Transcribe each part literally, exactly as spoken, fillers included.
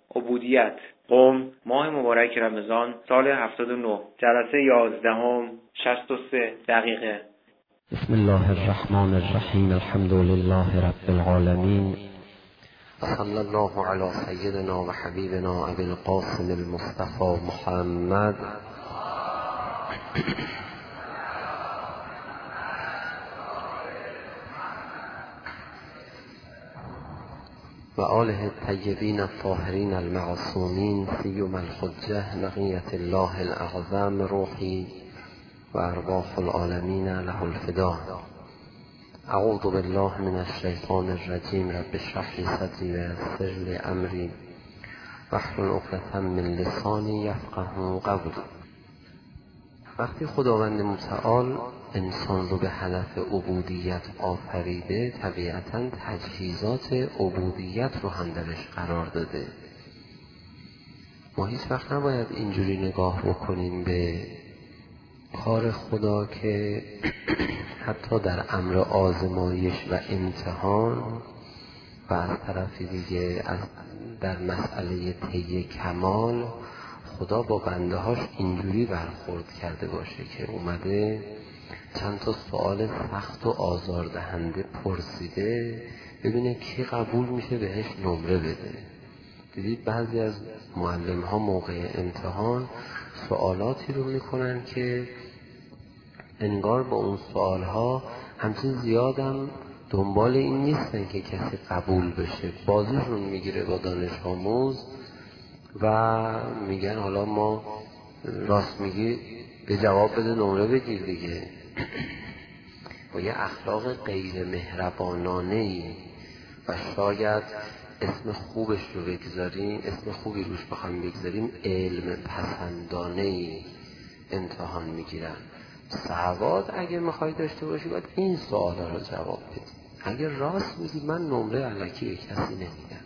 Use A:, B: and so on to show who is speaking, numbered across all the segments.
A: عبودیت. قم، ماه مبارک رمضان، سال هفتاد و نه، جلسه یازدهم، شصت و سه دقیقه.
B: بسم الله الرحمن الرحیم. الحمد لله رب العالمین. صلی الله علی سیدنا و حبیبنا ابی القاسم المصطفى محمد و آله الطیبین الطاهرین المعصومین سیما الحجة نقیة الله الاعظم روحی و ارواح العالمین له الفدا. اعوذ بالله من الشیطان الرجیم. رب اشرح لی صدری و یسر لی امری واحلل عقدة من لسانی یفقهوا قولی. وقتی خداوند متعال انسان رو به هدف عبودیت آفریده، طبیعتاً تجهیزات عبودیت رو هم درش قرار داده. ما هیچ وقت نباید اینجوری نگاه بکنیم به کار خدا که حتی در امر آزمایش و امتحان و از طرفی دیگه از در مسئله طی کمال خدا با بنده هاش اینجوری برخورد کرده باشه که اومده چند تا سوال سخت و آزاردهنده پرسیده ببینه کی قبول میشه بهش نمره بده. دیدید بعضی از معلم ها موقع امتحان سوالاتی رو میکنن که انگار با اون سوال ها همچین زیادم دنبال این نیستن که کسی قبول بشه. بازیشون میگیره با دانش آموز و میگن حالا ما راست میگی به جواب بده نمره بگیر دیگه. و یه اخلاق غیر مهربانانه‌ای و شاید اسم خوبش رو بگذاریم، اسم خوبی روش بخوایم بگذاریم، علم پسندانه‌ای امتحان میگیرن. سواد اگه میخوای داشته باشی باید این سوالا رو جواب بدی. اگه راست میگی من نمره الکی به کسی نمیدم.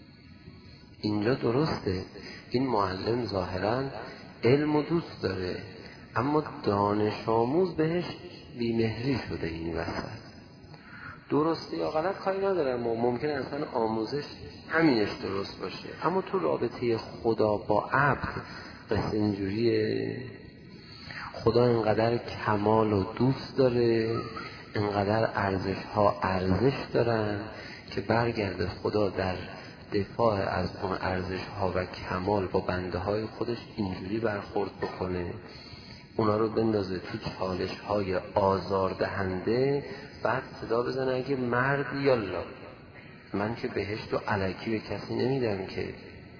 B: اینجا درسته این معلم ظاهراً علم و دوست داره اما دانش آموز بهش بیمهری شده این وسط. درسته یا غلط کاری ندارم، ما ممکنه اصلا آموزش همینش درست باشه، اما تو رابطه خدا با عبد قصه اینجوریه. خدا انقدر کمال و دوست داره، انقدر ارزش ها ارزش دارن که برگرده خدا در دفاع از اون ارزش ها و کمال با بنده های خودش اینجوری برخورد بکنه، اونا رو بندازه تو چالش های آزاردهنده، بعد صدا بزنه اگه مردی یالا من که بهشت و الکی به کسی نمیدم که.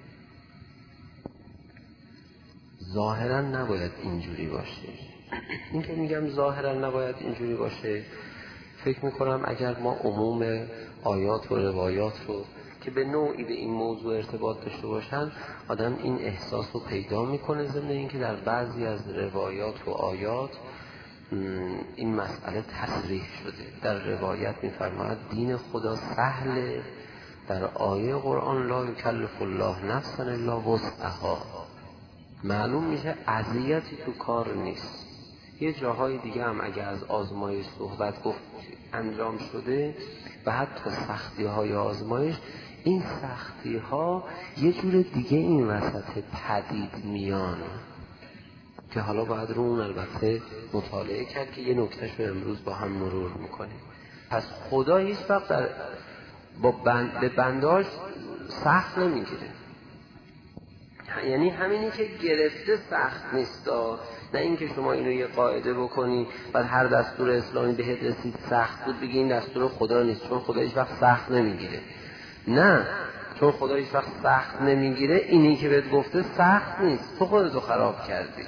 B: ظاهرا نباید اینجوری باشه. این که میگم ظاهرا نباید اینجوری باشه، فکر میکنم اگر ما عموم آیات و روایات رو که به نوعی به این موضوع ارتباط داشته باشن آدم این احساس رو پیدا میکنه، ضمن این که در بعضی از روایات و آیات این مسئله تصریح شده. در روایت میفرماید دین خدا سهله، در آیه قرآن لا یکلف الله نفسا الا وسعها. معلوم میشه اذیتی تو کار نیست. یه جاهای دیگه هم اگه از آزمایش صحبت گفت انجام شده و حتی سختی های آزمایش، این سختی ها یه جور دیگه این وسط پدید میان که حالا باید رو اون البته مطالعه کرد که یه نکتهش رو امروز با هم مرور میکنیم. پس خدا هیچ وقت در با بند به بنداش سخت نمیگیره. یعنی همینی که گرفته سخت نیست، نه اینکه شما اینو یه قاعده بکنی بعد هر دستور اسلامی بهت رسید سخت بود بگی این دستور خدا نیست چون خدا هیچ وقت سخت نمیگیره. نه، چون خدا هیچ وقت سخت نمیگیره اینی که بهت گفته سخت نیست، تو خودتو خراب کردی.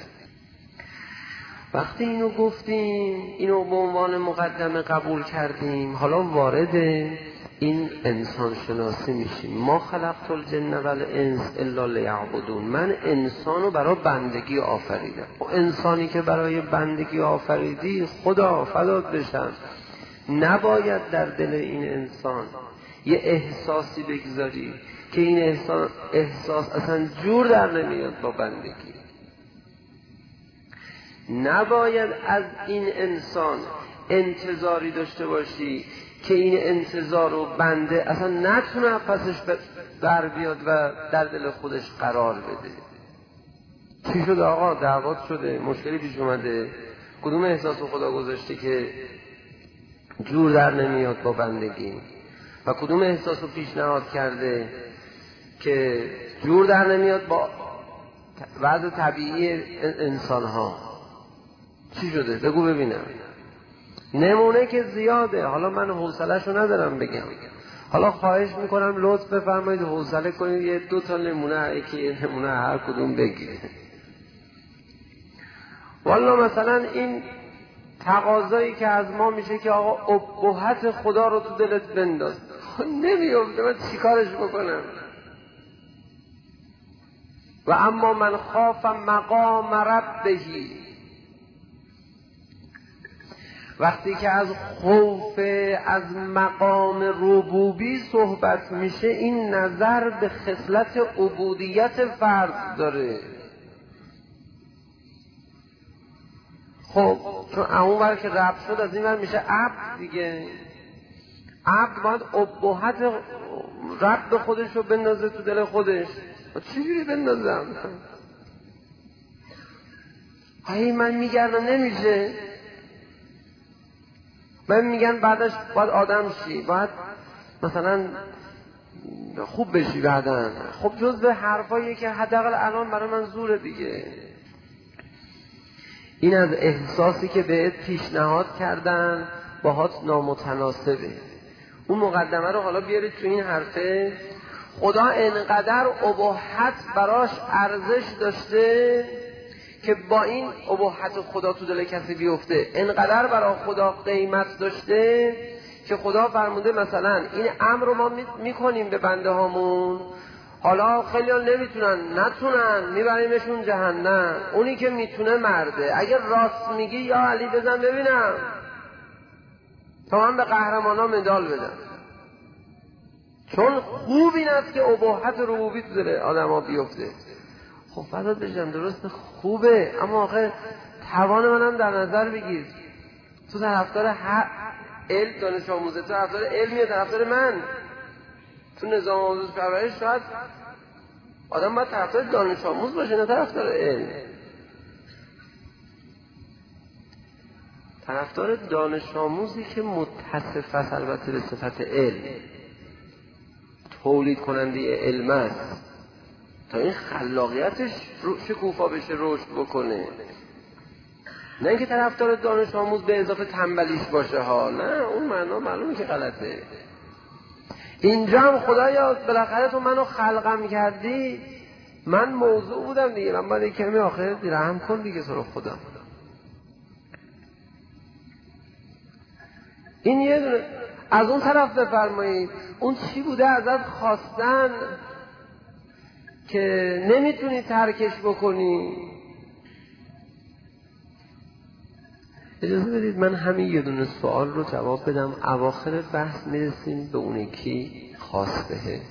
B: وقتی اینو گفتیم، اینو به عنوان مقدمه قبول کردیم، حالا وارد این انسان شناسی میشیم. ما خلقت الجن والانس الا لیعبدون. من انسانو برای بندگی آفریدم. و انسانی که برای بندگی آفریدی خدا فدات بشم، نباید در دل این انسان یه احساسی بگذاری که این احساس, احساس اصلا جور در نمیاد با بندگی. نباید از این انسان انتظاری داشته باشی که این انتظار و بنده اصلا نتونه پسش بر بیاد و در دل خودش قرار بده. چی شد آقا؟ دعوات شده، مشکلی پیش اومده، کدوم احساس خدا گذاشته که جور در نمیاد با بندگی و کدوم احساس رو پیشنهاد کرده که جور در نمیاد با وضع طبیعی انسان ها؟ چی شده؟ بگو ببینم. نمونه که زیاده، حالا من حوصله‌شو ندارم بگم، حالا خواهش میکنم لطف بفرمایید حوصله کنید یه دو تا نمونه، یکی نمونه هر کدوم بگید. والا مثلا این تقاضایی که از ما میشه که آقا ابهت خدا رو تو دلت بنداز، نمیفته، من چیکارش بکنم؟ و اما من خاف مقام ربهی، وقتی که از خوف از مقام ربوبی صحبت میشه این نظر به خصلت عبودیت فرد داره. خب چون اون ور که رب شد از این ور میشه عبد دیگه. عبد باید ابهت رب خودش رو بندازه تو دل خودش. چجوری بندازم؟ هی من میگردم نمیشه. من میگن بعدش باید آدم شی، باید مثلا خوب بشی بعدن. خب جز به حرفایی که حداقل الان برای من زوره دیگه. این از احساسی که بهت پیشنهاد کردن باهات نامتناسبه. اون مقدمه رو حالا بیارید تو این حرفه. خدا انقدر اباحت براش ارزش داشته که با این اباحت خدا تو دل کسی بیفته، انقدر برای خدا قیمت داشته که خدا فرموده مثلا این امر رو ما میکنیم به بنده هامون، حالا خیلی ها نمیتونن، نتونن میبریمشون جهنم، اونی که میتونه مرده. اگر راست میگی یا علی بزن ببینم تا من به قهرمان ها مدال بدم. چون خوب این است که اباحت ربوبی تو دل آدم ها بیفته. خب فضاد بشم درست خوبه، اما آخه توان منم در نظر بگیر. تو طرفدار علم دانش آموزه، تو طرفدار علم یا طرفدار من؟ تو نظام آموزش پرورش شاید آدم باید طرفدار دانش آموز باشه نه طرفدار علم. طرفدار دانش آموزی که متصف است البته به صفت علم، تولید کننده علم است تا این خلاقیتش شکوفا بشه، رشد بکنه. نه اینکه طرفدار دانش آموز به اضافه تنبلیش باشه ها، نه اون معنا معلومه که غلطه. اینجا هم خدایا بالاخره تو منو خلقم کردی، من موضوع بودم دیگه، من باید کمی آخر رحم کن دیگه تو رو خدا. این یه دونه. از اون طرف بفرمایید اون چی بوده ازت خواستن که نمیتونی ترکش بکنی؟ اجازه بدید من همین یه دونه سوال رو جواب بدم، اواخر بحث میرسیم به اون یکی خواسته.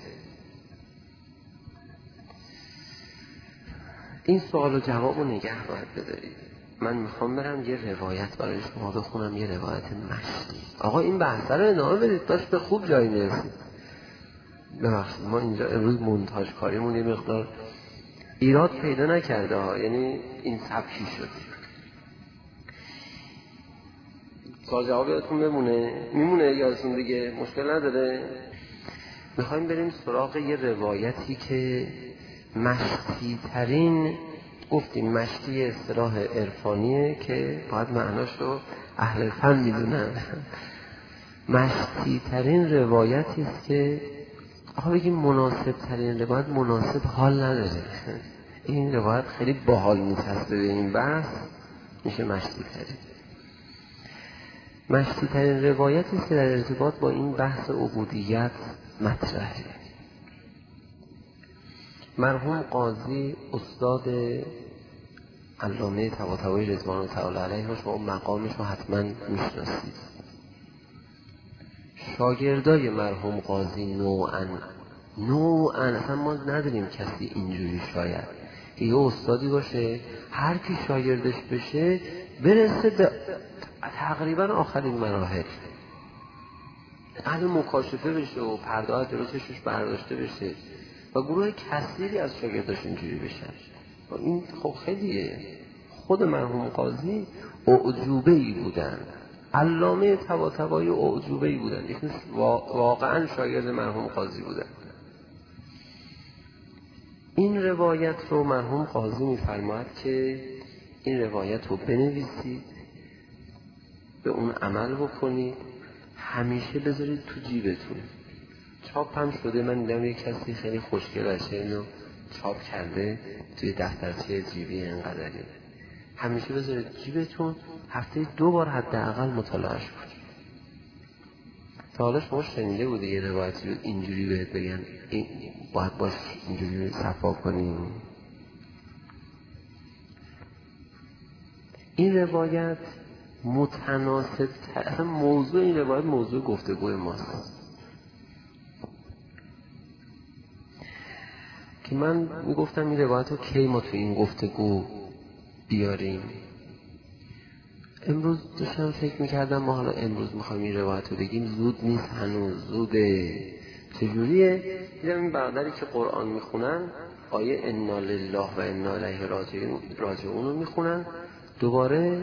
B: این سوال و جواب رو نگه باید بدارید. من میخوام برم یه روایت برای شما بخونم، یه روایت مشتی. آقا این بحث رو ادامه بدید، داشت به خوب جایی میرسید. ببخشید ما اینجا امروز مونتاژ کاریمون یه مقدار ایراد پیدا نکرده ها، یعنی این سبکی شد. سوال جواب یادتون بمونه؟ میمونه یادتون دیگه، مشکل نداره. میخوایم بریم سراغ یه روایتی که مشتی ترین، گفتیم مشتی اصطلاح عرفانیه که باید معناش رو اهل فن میدونن. مشتی ترین روایتی است که آقا بگیم مناسب ترین روایت، مناسب حال نداره. این روایت خیلی باحال میچسبه به این بحث، میشه مشتی ترین. مشتی ترین روایتی است که در ارتباط با این بحث عبودیت مطرحه. مرحوم قاضی استاد علامه طباطبایی رضوان الله تعالی علیه، شما مقامش رو حتما میشناسید. شاگردای مرحوم قاضی نوعاً نوعاً اصلا ما نداریم کسی اینجوری، شاید یه استادی باشه هر کی شاگردش بشه برسه به تقریبا آخرین مراحل. اهل مکاشفه بشه و پرده از جلو چشمش برداشته بشه و گروه کثیری از شاگرداش اینجوری بشن. این خب خیلیه. خود مرحوم قاضی اعجوبه‌ای بودن، علامه طباطبایی اعجوبه‌ای بودن، یعنی واقعا شاگرد مرحوم قاضی بودن. این روایت رو مرحوم قاضی می‌فرماید که این روایت رو بنویسید، به اون عمل بکنید، همیشه بذارید تو جیبتون. چاپ هم شده، من دیدم یک کسی خیلی خوشگل باشه اینو چاپ کرده توی دفترچه جیبی اینقدری. همیشه بذارید جیبتون، هفته دو بار حداقل مطالعهش کنید. تا حالا شما شنیده بودی یه روایتی اینجوری بهت بگن این باید باش اینجوری صفا کنی؟ این روایت متناسب اصلا موضوع این روایت موضوع گفتگوی ماست که من میگفتم این روایت رو کی ما تو این گفتگو بیاریم. امروز داشتم فکر میکردم ما حالا امروز میخوایم این روایت رو بگیم، زود نیست هنوز، زوده. چجوریه؟ دیدم این برادری که قرآن میخونن آیه انا لله و انا الیه راجعون رو میخونن، دوباره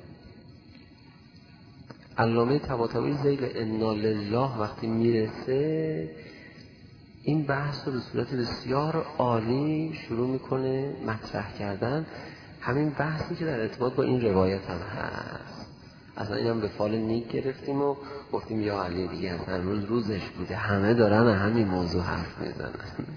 B: علامه طباطبایی ذیل انا لله وقتی میرسه این بحث رو به صورت بسیار عالی شروع میکنه مطرح کردن، همین بحثی که در ارتباط با این روایت هم هست. اصلا این هم به فال نیک گرفتیم و گفتیم یا علی دیگه اصلا روز روزش بوده، همه دارن همین موضوع حرف میزنن.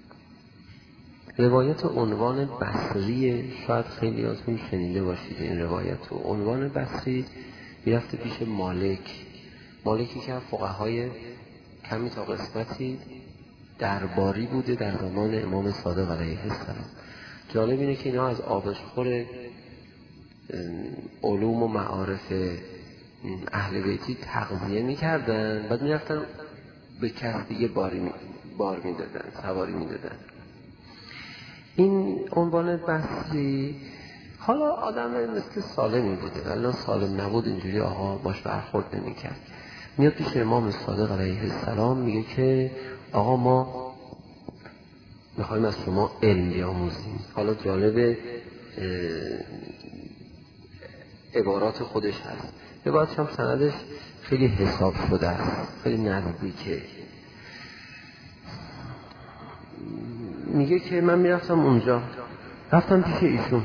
B: روایت عنوان بصری، شاید خیلی ازتون شنیده باشید این روایت رو. عنوان بصری میرفته پیش مالک، مالکی که فقهای کمی تا قسمتی درباری بوده در زمان امام صادق علیه السلام. جالب اینه که اینا از آبشخور علوم و معارف اهل بیتی تغذیه میکردن، بعد میرفتن به کس دیگه باری می بار میدادن، سواری میدادن. این عنوان بصری حالا آدم مثل سالمی بوده، ولی سالم نبود اینجوری آقا باش برخورد نمیکرد. میاد پیش امام صادق علیه السلام میگه که آقا ما میخوایم از شما علم بیاموزیم. حالا جالب عبارات خودش هست، عباراتش هم سندش خیلی حساب شده است، خیلی نزدیکه. میگه که من میرفتم اونجا، رفتم پیش ایشون،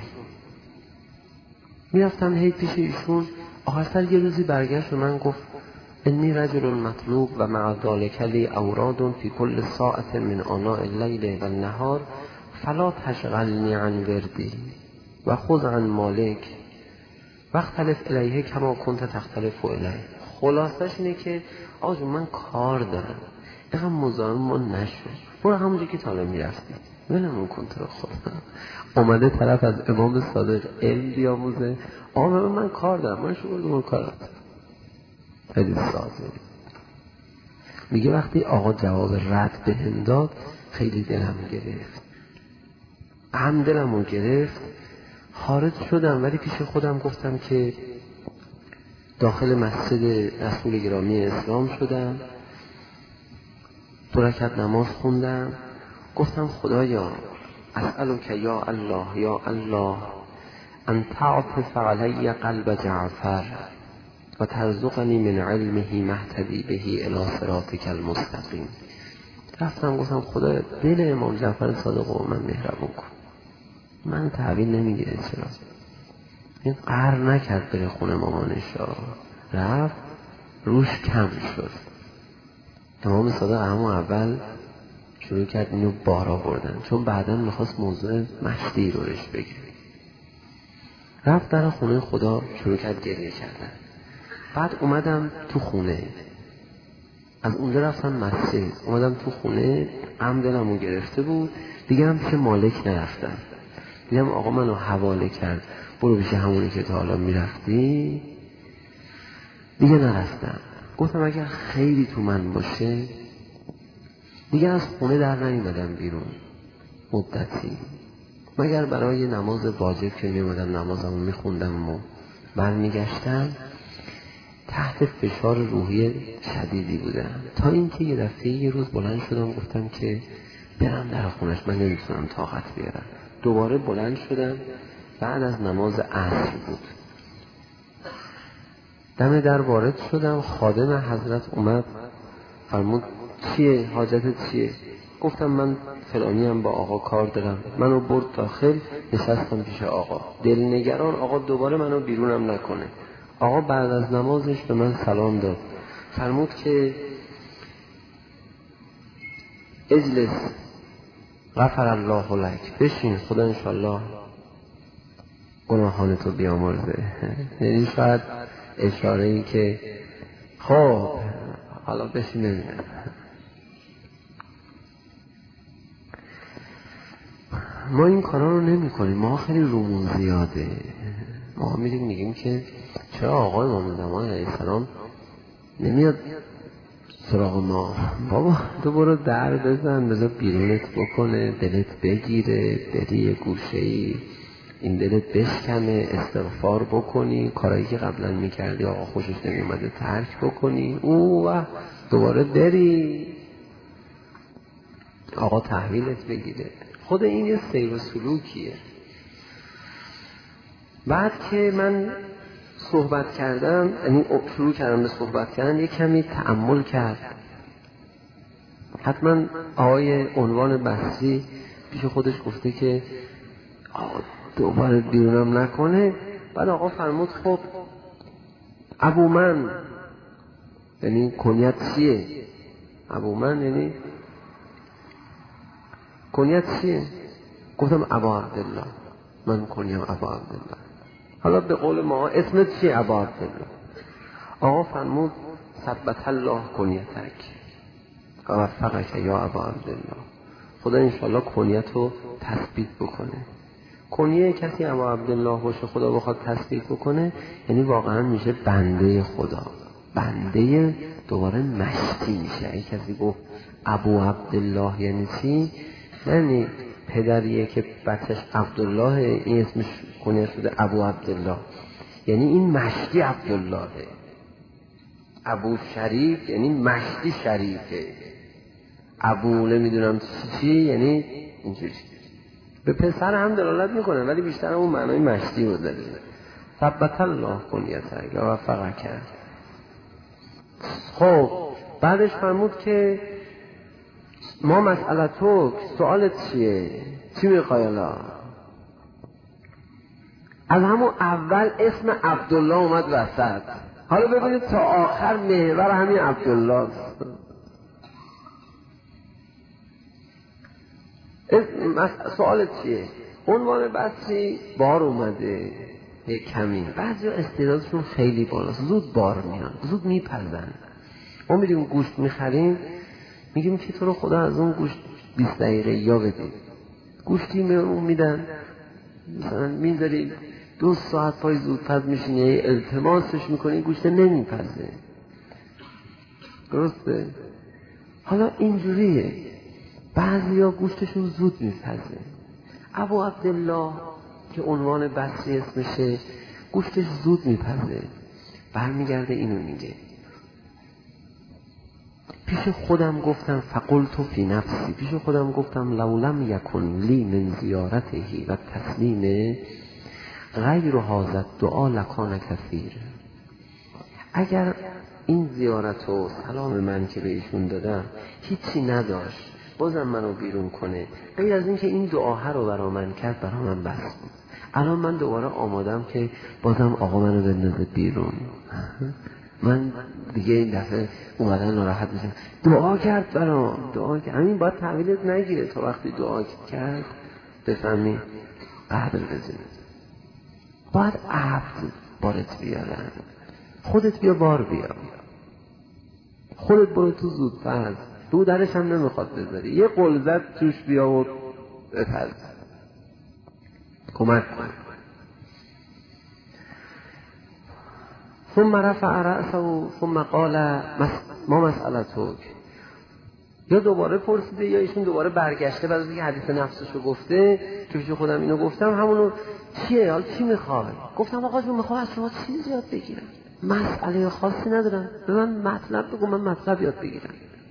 B: میرفتم هی پیش ایشون، آخر سر یه روزی برگشت و من گفت انی رجل مطلوب و مع ذلک لی اوراد فی کل ساعت من آناء اللیل و النهار فلا تشغلنی عن وردی و خذ عن مالک واختلف الیه کما کنت تختلف الیه. خلاصش اینه که آقا من کار دارم، اینقدر مزاحم ما نشو، برو همونجا که تالا میرفتی ولمون کن تو رو خدا. اومده طرف از امام صادق علم بیاموزه، آقا من کار دارم، من شو بردم کار دارم. خیلی ساده. میگه وقتی آقا جواب رد بهم داد خیلی دلم گرفت، هم دلمو گرفت، خارج شدم، ولی پیش خودم گفتم که داخل مسجد رسول گرامی اسلام شدم، دو رکعت نماز خوندم، گفتم خدایا اسألک یا الله یا الله ان تعطف علی قلب جعفر و ترزقنی من علمه مهتدی بهی الی صراطک المستقیم. رفتم گفتم خدا دل امام جعفر صادق رو من مهربون کن، من تحویل نمیگیره، چرا این قهر نکرد بره خونه مامانش، رفت روش کم شد. امام صادق همون اول شروع کرد اینو بارا بردن، چون بعداً میخواست موضوع مشتی رو رش بگه. رفت در خونه خدا شروع کرد گریه کردن. بعد اومدم تو خونه، از اونجا رفتم مسجد، اومدم تو خونه، غم دلمو گرفته بود دیگه، هم پیش مالک نرفتم. دیدم آقا منو حواله کرد برو پیش همونی که تا حالا میرفتی، دیگه نرفتم. گفتم اگر خیلی تو من باشه دیگه از خونه در نمیمدم بیرون مدتی، مگر برای نماز واجب که میمدم نمازمو میخوندم و برمیگشتم. تحت فشار روحی شدیدی بودم، تا اینکه یه دفعه یه روز بلند شدم گفتم که برم در خونش، من نمیتونم طاقت بیارم. دوباره بلند شدم، بعد از نماز عصر بود، دم در وارد شدم، خادم حضرت اومد فرمود چیه؟ حاجت چیه؟ گفتم من فلانی هم با آقا کار دارم. منو برد داخل، نشستم پیش آقا، دلنگران آقا دوباره منو بیرونم نکنه. آقا بعد از نمازش به من سلام داد، فرمود که اجلس غفر الله لک، بشین خدا انشالله گناهانتو بیامرزه. یعنی شاید اشاره ای که خب حالا بشین نمیدن. ما این کارا رو نمی کنیم، ما خیلی رومون زیاده. ما میریم میگیم که چرا آقای امام زمان علیه السلام نمیاد سراغ ما؟ بابا تو برو در بزن، بذار بیرونت بکنه، دلت بگیره، بری یه گوشه‌ای این دلت بشکنه، استغفار بکنی، کارایی که قبلا میکردی آقا خوشش نمیومده ترک بکنی، او و دوباره بری آقا تحویلت بگیره. خود این یه سیر و سلوکیه. بعد که من صحبت کردم، یعنی شروع کردم به صحبت کردن، یه کمی تأمل کرد. حتما آقای عنوان بحثی پیش خودش گفته که دوباره بیرونم نکنه. بعد آقا فرمود خب ابو من، یعنی کنیت چیه؟ ابو من یعنی کنیت چیه؟ گفتم ابا عبدالله، من کنیم ابا عبدالله. حالا به قول ما اسمت چیه ابا عبدالله؟ آقا فرمود ثبت الله کنیتک و وفقک یا ابا عبدالله، خدا انشالله کنیت رو تثبیت بکنه. کنیه کسی ابا عبدالله باشه خدا بخواد تثبیت بکنه، یعنی واقعا میشه بنده خدا، بنده دوباره مشتی میشه. اگه کسی گفت ابو عبدالله یعنی چی؟ یعنی پدریه که بچهش عبدالله، این اسمش کنیه شده ابو عبدالله، یعنی این مشتی عبداللهه. ابو شریف یعنی مشتی شریفه. ابو نمیدونم چی یعنی اینجوری. به پسر هم دلالت میکنه ولی بیشتر اون معنای مشتی رو داره. ثبت الله کنیتک و وفقک کرد. خب بعدش فرمود که ما مسئله تو سوالت چیه؟ چی میخوای الان؟ از همون اول اسم عبدالله اومد وسط. حالا ببینید تا آخر محور همین عبدالله است. سوالت چیه؟ عنوان بحثی بار اومده یک کمی. بعضی استعدادشون خیلی بالاست، زود بار میان، زود میپزن. ما میریم گوشت میخریم، میگیم که تو رو خدا از اون گوشت بیست دقیقه یا بدید. گوشتی میمون میدن، مثلا میذاری دو ساعت پای زودپز میشینی، التماسش میکنی، گوشت نمیپزه. درسته؟ حالا اینجوریه، بعضی ها گوشتشون زود میپزه. ابو عبدالله که عنوان بحثی اسمشه، گوشتش زود میپزه. برمیگرده اینو میگه پیش خودم گفتم فقلت فی نفسی، پیش خودم گفتم لولم یکن لی من زیارته و تسلیم غیر هذا دعا لکان کثیر. اگر این زیارت و سلام من که به ایشون دادم هیچی نداشت بازم منو بیرون کنه، غیر از این که این دعاها رو برا من کرد برا من بس بود. الان من دوباره آمادم که بازم آقا منو بندازه بیرون. من دیگه این دفعه اومدن ناراحت میشم، دعا کرد برام، دعا کرد. همین باید تحویلت نگیره تا وقتی دعا کرد بفهمی قدر بزنی. باید عبد بارت بیارن، خودت بیا بار بیا، خودت برو تو زودپز، دو درش هم نمیخواد بذاری، یه قلزت توش بیا و بپز، کمک کن. ثم رفع رأسه ثم قال ما مسئلتک. یا دوباره پرسیده یا ایشون دوباره برگشته بعد از اینکه حدیث نفسشو گفته که پیش خودم اینو گفتم همونو چیه؟ حالا چی میخوای؟ گفتم آقا جون میخوام از شما چیزی یاد بگیرم. مسئله خاصی ندارم، به من مطلب بگو، من مطلب یاد بگیرم.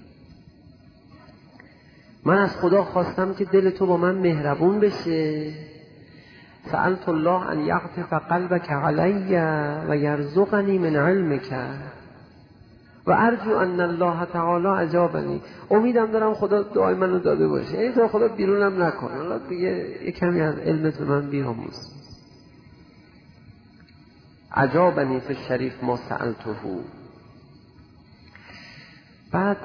B: من از خدا خواستم که دل تو با من مهربون بشه. سألت الله ان یعطف قلبک علی و یرزقنی من علمک و ارجو ان الله تعالی اجابنی. امیدم دارم خدا دعای منو داده باشه، یعنی تو خدا بیرونم نکن، حالا دیگه یه کمی از علمت به من بیاموز. اجابنی فی الشریف ما سألته. بعد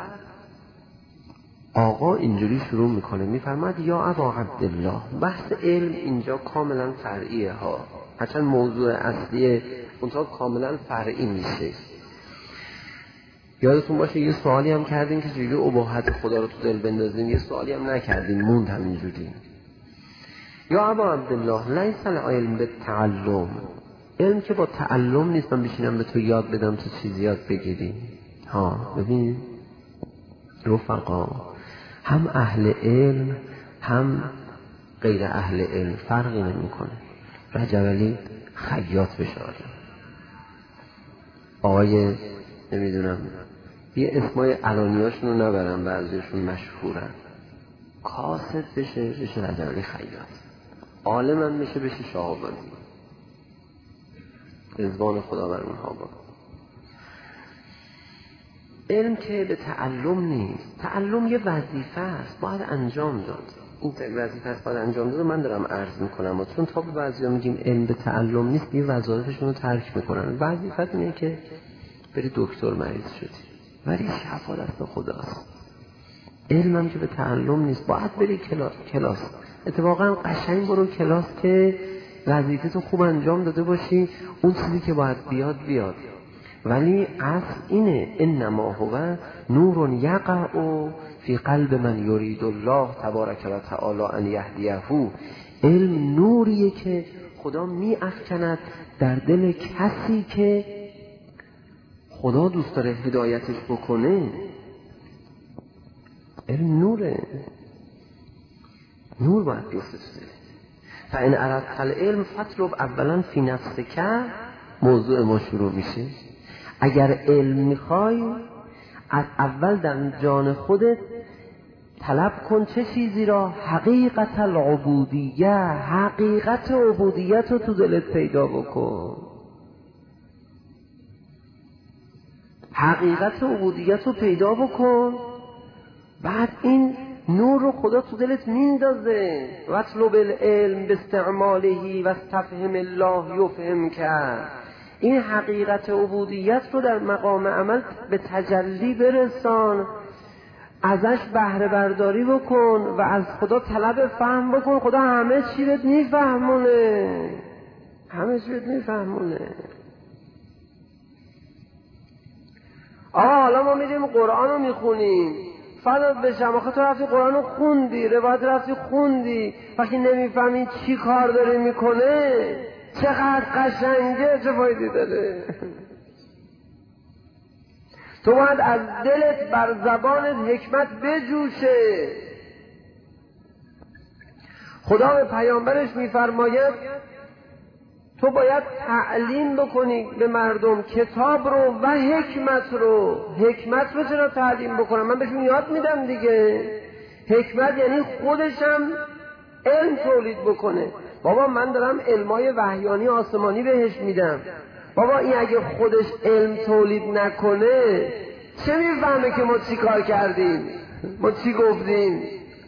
B: آقا اینجوری شروع میکنه، میفرماد یا ابا عبدالله، بحث علم اینجا کاملا فرعیه ها، هرچند موضوع اصلی اونجا کاملا فرعی میشه. یادتون باشه یه سوالی هم کردیم که چجوری اباحت خدا رو تو دل بندازیم، یه سوالی هم نکردیم، موند همینجوری. یا ابا عبدالله لیس العلم بالتعلم، علم که با تعلم نیست من بشینم به تو یاد بدم تو چیزی یاد بگیری. ها ببین رفقا، هم اهل علم هم غیر اهل علم فرقی نمی کنه. رجب علی خیاط بشه، آقای نمیدونم یه اسمای علانیاشون رو نبرم، بعضیشون مشهورن، کاسد بشه بشه رجب علی خیاط، عالمم بشه بشه شهابانی. رضوان خدا بر اونها با. علم که به تعلم نیست، تعلم یه وظیفه است باید انجام داد، این وظیفه است باید انجام داد. من دارم عرض میکنم چون تا به بعضیا میگیم علم به تعلم نیست، یه وظایفشون رو ترک میکنن. وظیفت اینه که بری دکتر مریض شدی، ولی شفا دست خداست. علمم که به تعلم نیست، باید بری کلاس. کلاس اتفاقا قشنگ برو کلاس که وظیفه تو خوب انجام داده باشی، اون چیزی که باید بیاد بیاد. ولی اصل اینه انما هو نور یقع فی قلب من یرید الله تبارک و تعالی ان یهدیه. علم نوریه که خدا می افکند در دل کسی که خدا دوست داره هدایتش بکنه. علم نوره، نور باید بیفته تو دل. فان اردت العلم فاطلب اولا فی نفسک، موضوع ما شروع میشه. اگر علم میخوای از اول در جان خودت طلب کن چه چیزی را؟ حقیقت العبودیه، حقیقت عبودیت رو تو دلت پیدا بکن. حقیقت عبودیت رو پیدا بکن، بعد این نور رو خدا تو دلت میندازه. واطلب العلم باستعماله واستفهم الله یفهم کرد. این حقیقت عبودیت رو در مقام عمل به تجلی برسان، ازش بهره برداری بکن و از خدا طلب فهم بکن. خدا همه چی بهت میفهمونه، همه چی بهت میفهمونه. آقا حالا ما میریم قرآن رو میخونیم، فدات بشم آخه تو رفتی قرآن رو خوندی، روایت رفتی خوندی، وقتی نمیفهمی چی کار داره میکنه، چقدر قشنگه، چه فایده داره؟ تو باید از دلت بر زبانت حکمت بجوشه. خدا به پیامبرش میفرماید تو باید تعلیم بکنی به مردم کتاب رو و حکمت رو. حکمت رو چرا تعلیم بکنم؟ من بهشون یاد میدم دیگه. حکمت یعنی خودشم علم تولید بکنه. بابا من دارم علمای وحیانی آسمانی بهش میدم، بابا این اگه خودش علم تولید نکنه چه میفهمه که ما چی کار کردیم، ما چی گفتیم؟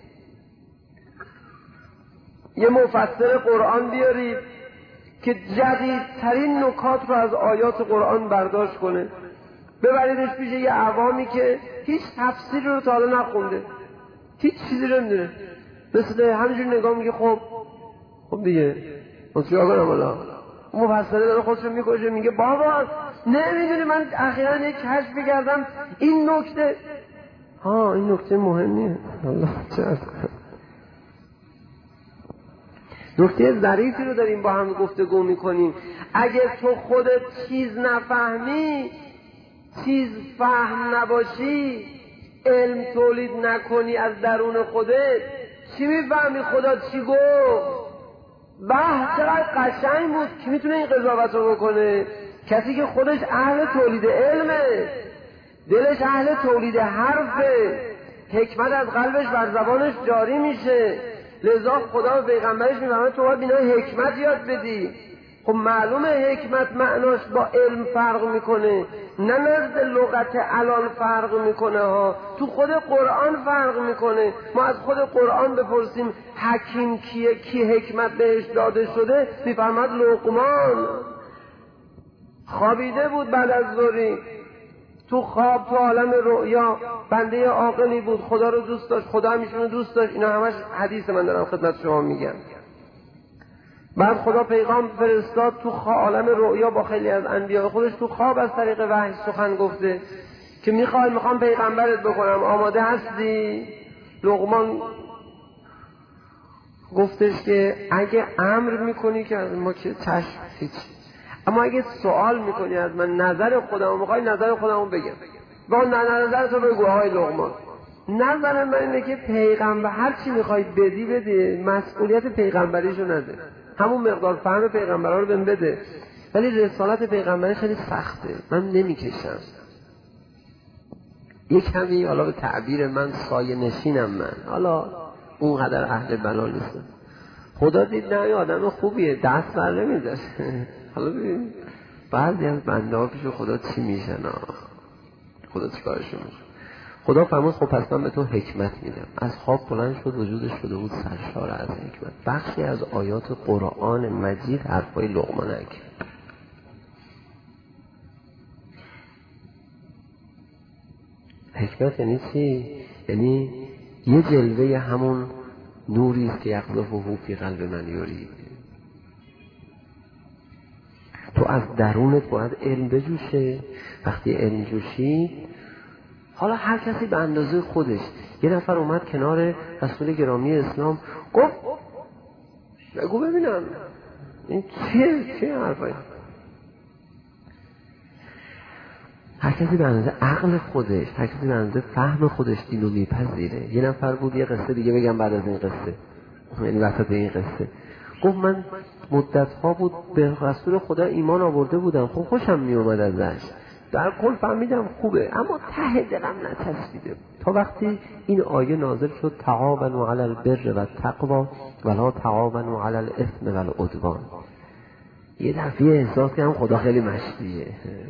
B: یه مفسر قرآن بیارید که جدیدترین نکات رو از آیات قرآن برداشت کنه، ببریدش پیش یه عوامی که هیچ تفسیری رو تا حالا نخونده، هیچ چیزی رو نمیدونه، مثل همینجور نگاه میگه خب خب دیگه من چیکار کنم حالا؟ اون مفسره داره خودش رو میکشه، میگه بابا نمیدونی من اخیراً یک کشفی کردم این نکته. ها این نکته مهمیه، الله چه نکته ظریفی رو داریم با هم گفتگو میکنیم. اگه تو خودت چیز نفهمی، چیز فهم نباشی، علم تولید نکنی از درون خودت، چی میفهمی خدا چی گفت؟ به چقدر قشنگ بود، کی میتونه این قضاوت رو بکنه؟ کسی که خودش اهل تولید علمه، دلش اهل تولید حرفه، حکمت از قلبش بر زبانش جاری میشه، لذا خدا و پیغمبرش میفهمه تو باید اینا حکمت یاد بدی. خب معلومه حکمت معناش با علم فرق میکنه، نه نزد لغت الان فرق میکنه ها، تو خود قرآن فرق میکنه. ما از خود قرآن بپرسیم حکیم کیه، کی حکمت بهش داده شده، میفرماد لقمان. خوابیده بود بعد از ظهری، تو خواب تو عالم رؤیا بنده عاقلی بود، خدا رو دوست داشت، خدا همیشون رو دوست داشت. اینا همش حدیث من دارم خدمت شما میگم. بعد خدا پیغام فرستاد تو عالم رؤیا با خیلی از انبیاء خودش تو خواب از طریق وحی سخن گفته که میخوای میخوام پیغمبرت بکنم، آماده هستی؟ لقمان گفتش که اگه امر میکنی که از ما که چشم هیچ، اما اگه سوال میکنی از من نظر خودمو میخوای نظر خودمو بگم، با نظر تو بگو آقای لقمان. نظر من اینه که پیغمبر هر چی میخوای بدی بده، مسئولیت پیغمبریشو نده، همون مقدار فهم پیغمبرها رو بهم بده، ولی رسالت پیغمبری خیلی سخته، من نمیکشم. یک کمی حالا به تعبیر من سایه نشینم، من حالا اونقدر اهل بلا نیستم. خدا دید نه آدم خوبیه، دست بر نمیداشت. حالا ببین بعضی از بنده ها پیش خدا چی میشن، خدا چی کارشون میشه. خدا فرمود خب پس من به تو حکمت میدم. از خواب بلند شد، وجودش شده بود سرشار از حکمت. بخشی از آیات قرآن مجید حرفای لقمان حکیم. حکمت یعنی چی؟ یعنی یه جلوه همون نوری است که یقذفه فی قلب من یرید. تو از درونت باید علم بجوشه. وقتی علم جوشی، حالا هر کسی به اندازه خودش. یه نفر اومد کنار رسول گرامی اسلام گفت بگو ببینم این چیه چیه حرفایی. هر کسی به اندازه عقل خودش، هر کسی به اندازه فهم خودش دینو میپذیره. یه نفر بود، یه قصه دیگه بگم بعد از این قصه، یعنی وسط این قصه گفت من مدت ها بود به رسول خدا ایمان آورده بودم، خب خوشم می اومد ازش، در کل فهمیدم خوبه، اما ته دلم نچسبیده. تا وقتی این آیه نازل شد تعاونوا علی البر و التقوی ولا تعاونوا علی الاثم و العدوان، یه دفعه احساس کردم خدا خیلی مشتیه.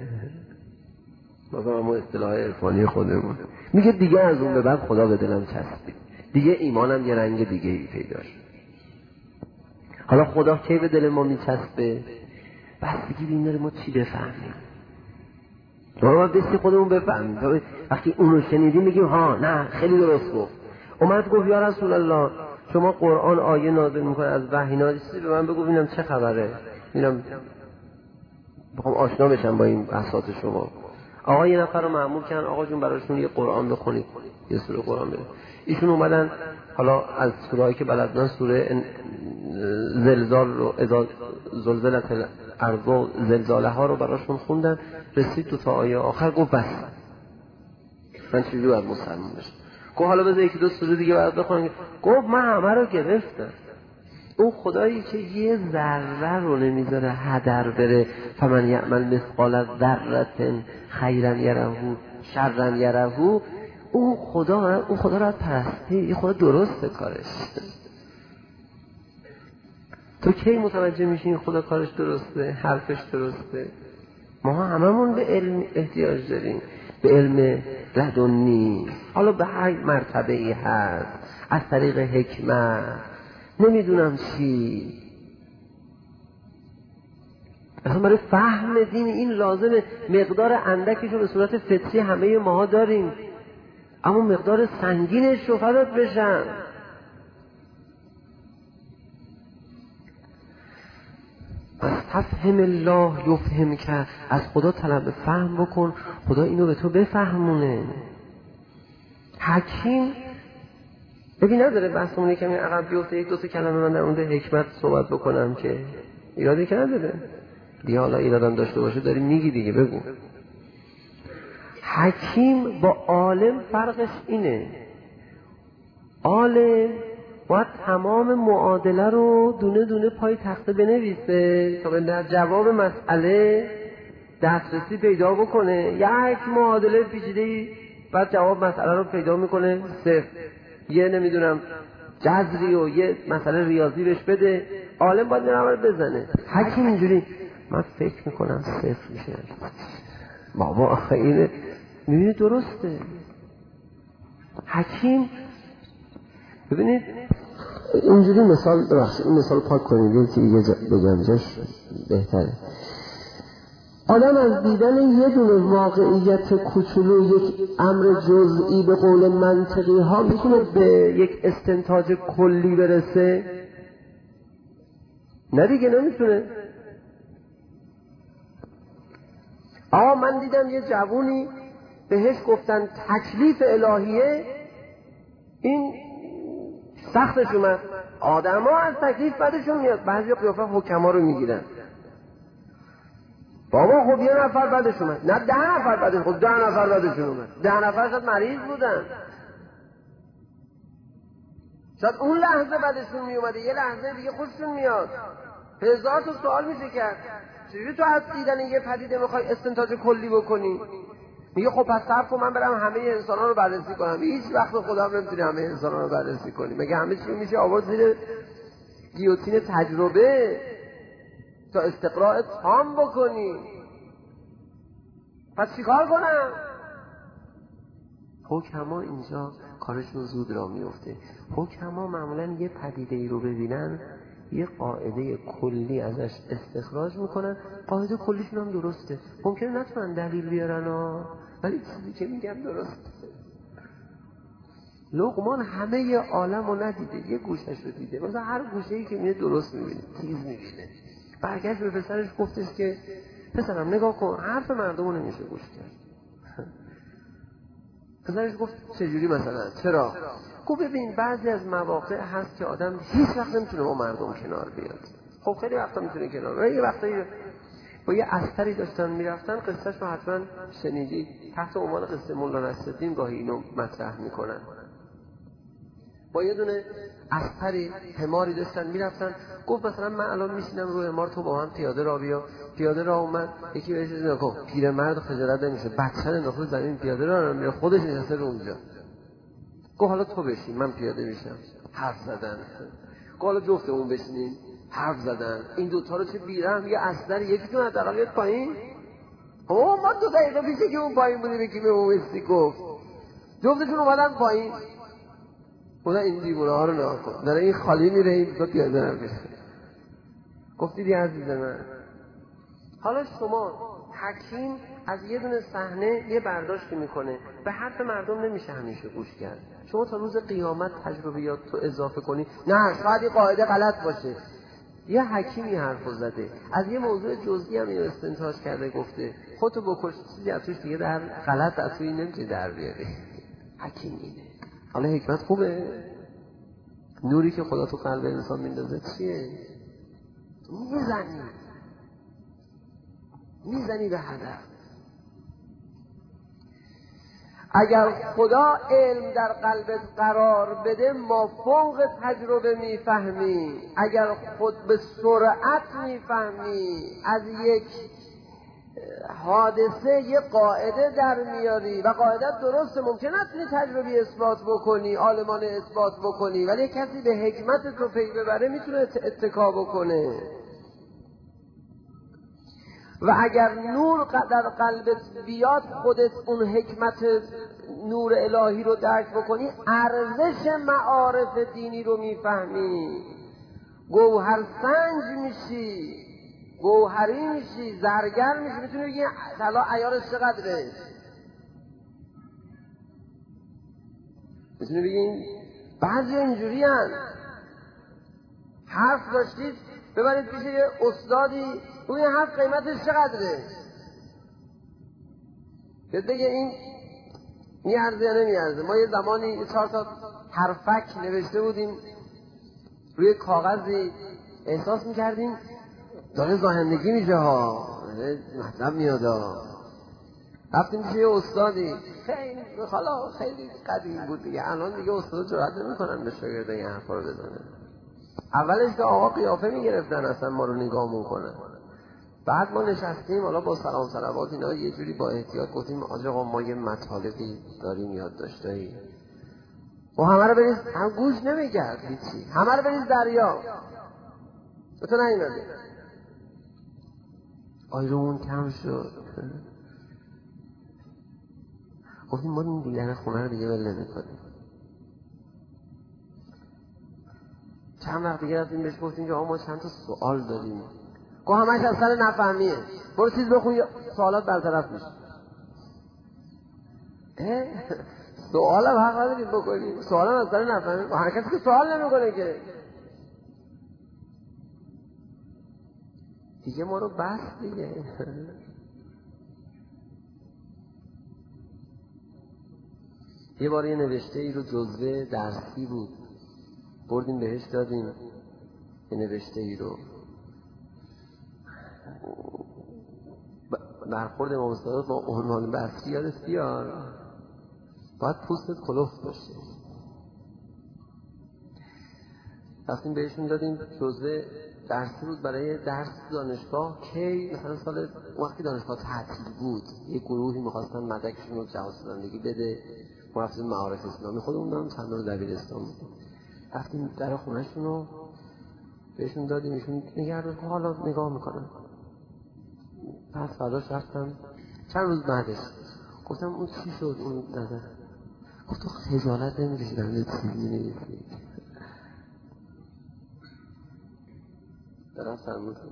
B: مثلا ما اصطلاح عرفانی خودمون میگه دیگه از اون به بعد خدا به دلم چسبید، دیگه ایمانم یه رنگ دیگه ای پیدا شد. حالا خدا کی به دل ما میچسبه؟ بس دیگه این داره ما چی بفهمیم، ما باید دستی خودمون بفهمیم. وقتی اون رو شنیدیم میگیم ها نه خیلی درست گفت. اومد گفت یا رسول الله شما قرآن آیه نازل میکنه از وحی نازل، به من بگو ببینم چه خبره، ببینم بخوام آشنا بشم با این بحثات شما. آقا یه نفر رو مأمور کردن آقا جون براشون یه قرآن بخونید، یه سوره قرآن بده. ایشون اومدن حالا از سوره‌ای که بلدن سوره زلزال رو، اذا زلزلت الارض زلزاله ها رو براشون خوندن. رسید دو تا آیه آخر گفت بس من چجوری باید مسلمان بشم؟ گفت حالا بذار یکی دو سوره دیگه برات بخونم. گفت من همه رو گرفتم. اون خدایی که یه ذره رو نمیذاره هدر بره، فمن یعمل مثقال ذره خیرا یره شرا یره، اون خدا اون خدا رو پرستی، این خدا درسته کارش. تو کی متوجه میشی این خدا کارش درسته، حرفش درسته؟ ما هممون به علم احتیاج داریم، به علم لدنی، حالا به هر مرتبه ای هست، از طریق حکمت، نمیدونم چی. اصلا برای فهم دین این لازمه مقدار اندکش رو به صورت فطری همه ماها داریم، اما مقدار سنگینش رو فدات بشن. پس تفهم الله یفهم که از خدا طلب فهم بکن، خدا اینو به تو بفهمونه. حکیم ببین نداره بحثمونه کمی عقب بیفته، یک دو تا کلمه من در مورد حکمت صحبت بکنم که ایرادی که نداره دیگه. حالا ایرادم داشته باشه داری میگی دیگه، بگو. حکیم با عالم فرقش اینه، عالم باید تمام معادله رو دونه دونه پای تخته بنویسه تا به جواب مسئله دسترسی پیدا بکنه، یک معادله پیچیده‌ای بعد جواب مسئله رو پیدا میکنه صفر، یه نمیدونم جذری و یه مسئله ریاضی بهش بده، عالم باید نمار بزنه. حکیم اینجوری من فکر میکنم صفر میشه. بابا آخه اینه میبینید درسته. حکیم ببینید اینجوری مثال ببخشید این مثال پاک کنید که یه جا بگم جاش بهتره. آدم از دیدن یه دونه واقعیت کوچولو، یک امر جزئی به قول منطقی ها میتونه به یک استنتاج کلی برسه؟ نه دیگه نمیتونه. آقا من دیدم یه جوونی بهش گفتن تکلیف الهیه، این سختش اومد. آدم ها از تکلیف بدشون میاد، بعضی قیافه حکما رو میگیرن. بابا خب یه نفر بعدش اومد، نه ده نفر بعدش، خب ده نفر بعدشون اومد، ده نفر شاید مریض بودن، شاید اون لحظه بعدشون میومده، یه لحظه دیگه خوششون میاد. هزار تا سوال میشه کرد. چجوری تو از دیدن یه پدیده میخوای استنتاج کلی بکنی؟ میگه خب پس صبر کن من برم همه انسان‌ها رو بررسی کنم. هیچ وقت خودم نمیتونی همه انسان‌ها رو بررسی کنی. مگه همه چی میشه آورد زیر گیوتین تجربه تا استقراء تام بکنی؟ پس چیکار کنم؟ حکما اینجا کارشون زود را میفته. حکما معمولا یه پدیده ای رو ببینن، یه قاعده کلی ازش استخراج میکنن، قاعده کلیشون هم درسته. ممکنه نتونن دلیل بیارن ها، ولی چیزی که میگم درسته. لقمان همه عالم رو ندیده، یه گوشش رو دیده. مثلا هر گوشه‌ای که میده درست میبینه، تیز میبینه. برگشت به پسرش گفتش که پسرم نگاه کن، حرف مردم رو نمیشه گوش کرد. پسرش گفت چجوری مثلا؟ چرا؟ گفت ببین بعضی از مواقع هست که آدم هیچ وقت نمیتونه با مردم کنار بیاد. خب خیلی وقتا میتونه کنار بیاد. یه وقتایی با یه استری داشتن میرفتن، قصهش رو حتما شنیدید، تحت عنوان قصه مولا نصرالدین گاهی اینو مطرح میکنن. با یه دونه استری حماری داشتن میرفتن، گفت مثلا من الان میشینم روی حمار، تو با من پیاده را بیا. پیاده را اومد، یکی بهش نگاه کن، پیرمرد خجالت نمیشه، بچه انداخته زمین پیاده را میره، خودش نشسته رو اونجا. گفت حالا تو بشین من پیاده میشم. حرف زدن. گفت حالا جفتمون بشینیم. حرف زدن. این دوتا رو چه بیرحم، یه اصلا یکیتون حداقل بیاد پایین. اوه ما دو دقیقه پیشه که اون پایین بودیم یکی به اون استی گفت. جفتشون اومدن پایین. خدا این دیوونه ها رو نگاه کن، داره این خالی میره، این دو پیاده نمیشه. گفت دیدی عزیز من، حالا شما حکیم از یه دونه صحنه یه برداشتی میکنه، به حرف مردم نمیشه همیشه گوش کرد. شما تا روز قیامت تجربیات تو اضافه کنی، نه شاید این قاعده غلط باشه. یه حکیمی حرفو زده، از یه موضوع جزئی هم اینو استنتاج کرده، گفته خودتو بکش، چیزی از توش دیگه در غلط از توی نمیشه در بیاری. حکیم اینه. حالا حکمت خوبه؟ نوری که خدا تو قلب انسان میندازه چیه؟ میزنی میزنی به هدف. اگر خدا علم در قلبت قرار بده ما فوق تجربه میفهمی. اگر خود به سرعت میفهمی، از یک حادثه یه قاعده در میاری و قاعده درسته، ممکن نتونی تجربی اثبات بکنی، عالمانه اثبات بکنی، ولی کسی به حکمت تو پی ببره میتونه اتکا بکنه. و اگر نور در قلبت بیاد، خودت اون حکمت نور الهی رو درک بکنی، ارزش معارف دینی رو میفهمی، گوهر سنج میشی، گوهری میشی، زرگر میشی، میتونی بگی طلا عیارش چقدره، میتونی بگی بعضی اینجوری هن. حرف داشتید ببرید پیش یه استادی، اون یه حرف قیمتش چقدره، بهت بگه این میارزه یا نمیارزه. ما یه زمانی چهار تا حرفک نوشته بودیم روی کاغذی، احساس میکردیم داره زاهندگی میشه ها، مطلب میاد ها. رفتیم پیش یه استادی، خیلی حالا خیلی قدیم بود دیگه، الان دیگه استادا جرئت نمیکنن به شاگردا این حرفا رو بزنن. اولش که آقا قیافه میگرفتن اصلا ما رو نگاه میکنن، بعد ما نشستیم حالا با سلام صلوات اینا یه جوری با احتیاط گفتیم آقا ما یه مطالبی داریم یادداشتایی و همه رو بریز، هم گوش نمیگرد هیچی، همه رو بریز دریا به تو نیومده. آیرون کم شد، گفتیم ما این دیگر خونه رو دیگه ول نمی‌کنیم. چند وقت دیگه رفتیم بهش گفتیم که آقا ما چند تا سوال داریم، گفت همش از سر نفهمیه، برو چیز بخون سوالات برطرف میشه. سوال هم حق نداریم بکنیم، سوال هم از سر نفهمیه، هر کسی که سوال نمیکنه که دیگه ما رو بس دیگه. یه بار یه نوشته ای رو جزوه درسی بود بردیم بهش دادیم، یه نوشته ای رو برخورد امام صادق با عنوان بحثی یادت بیار، باید پوستت کلفت باشه. رفتیم بهشون دادیم جزوه درسی بود برای درس دانشگاه که مثلا سال وقتی دانشگاه تعطیل بود یه گروهی میخواستن مدرکشون رو جواز زندگی بده، ما رفتیم معارف اسلامی خودمون هم چند رو دبیرستان بود، رفتیم در خونهشون رو بهشون دادیم، ایشون نگردن حالا نگاه میکنن. پس فرداش رفتم چند روز بعدش گفتم اون چی شد اون نظر، گفت تو خجالت نمیکشی در یه چیزی نویسی دارم فرمودم.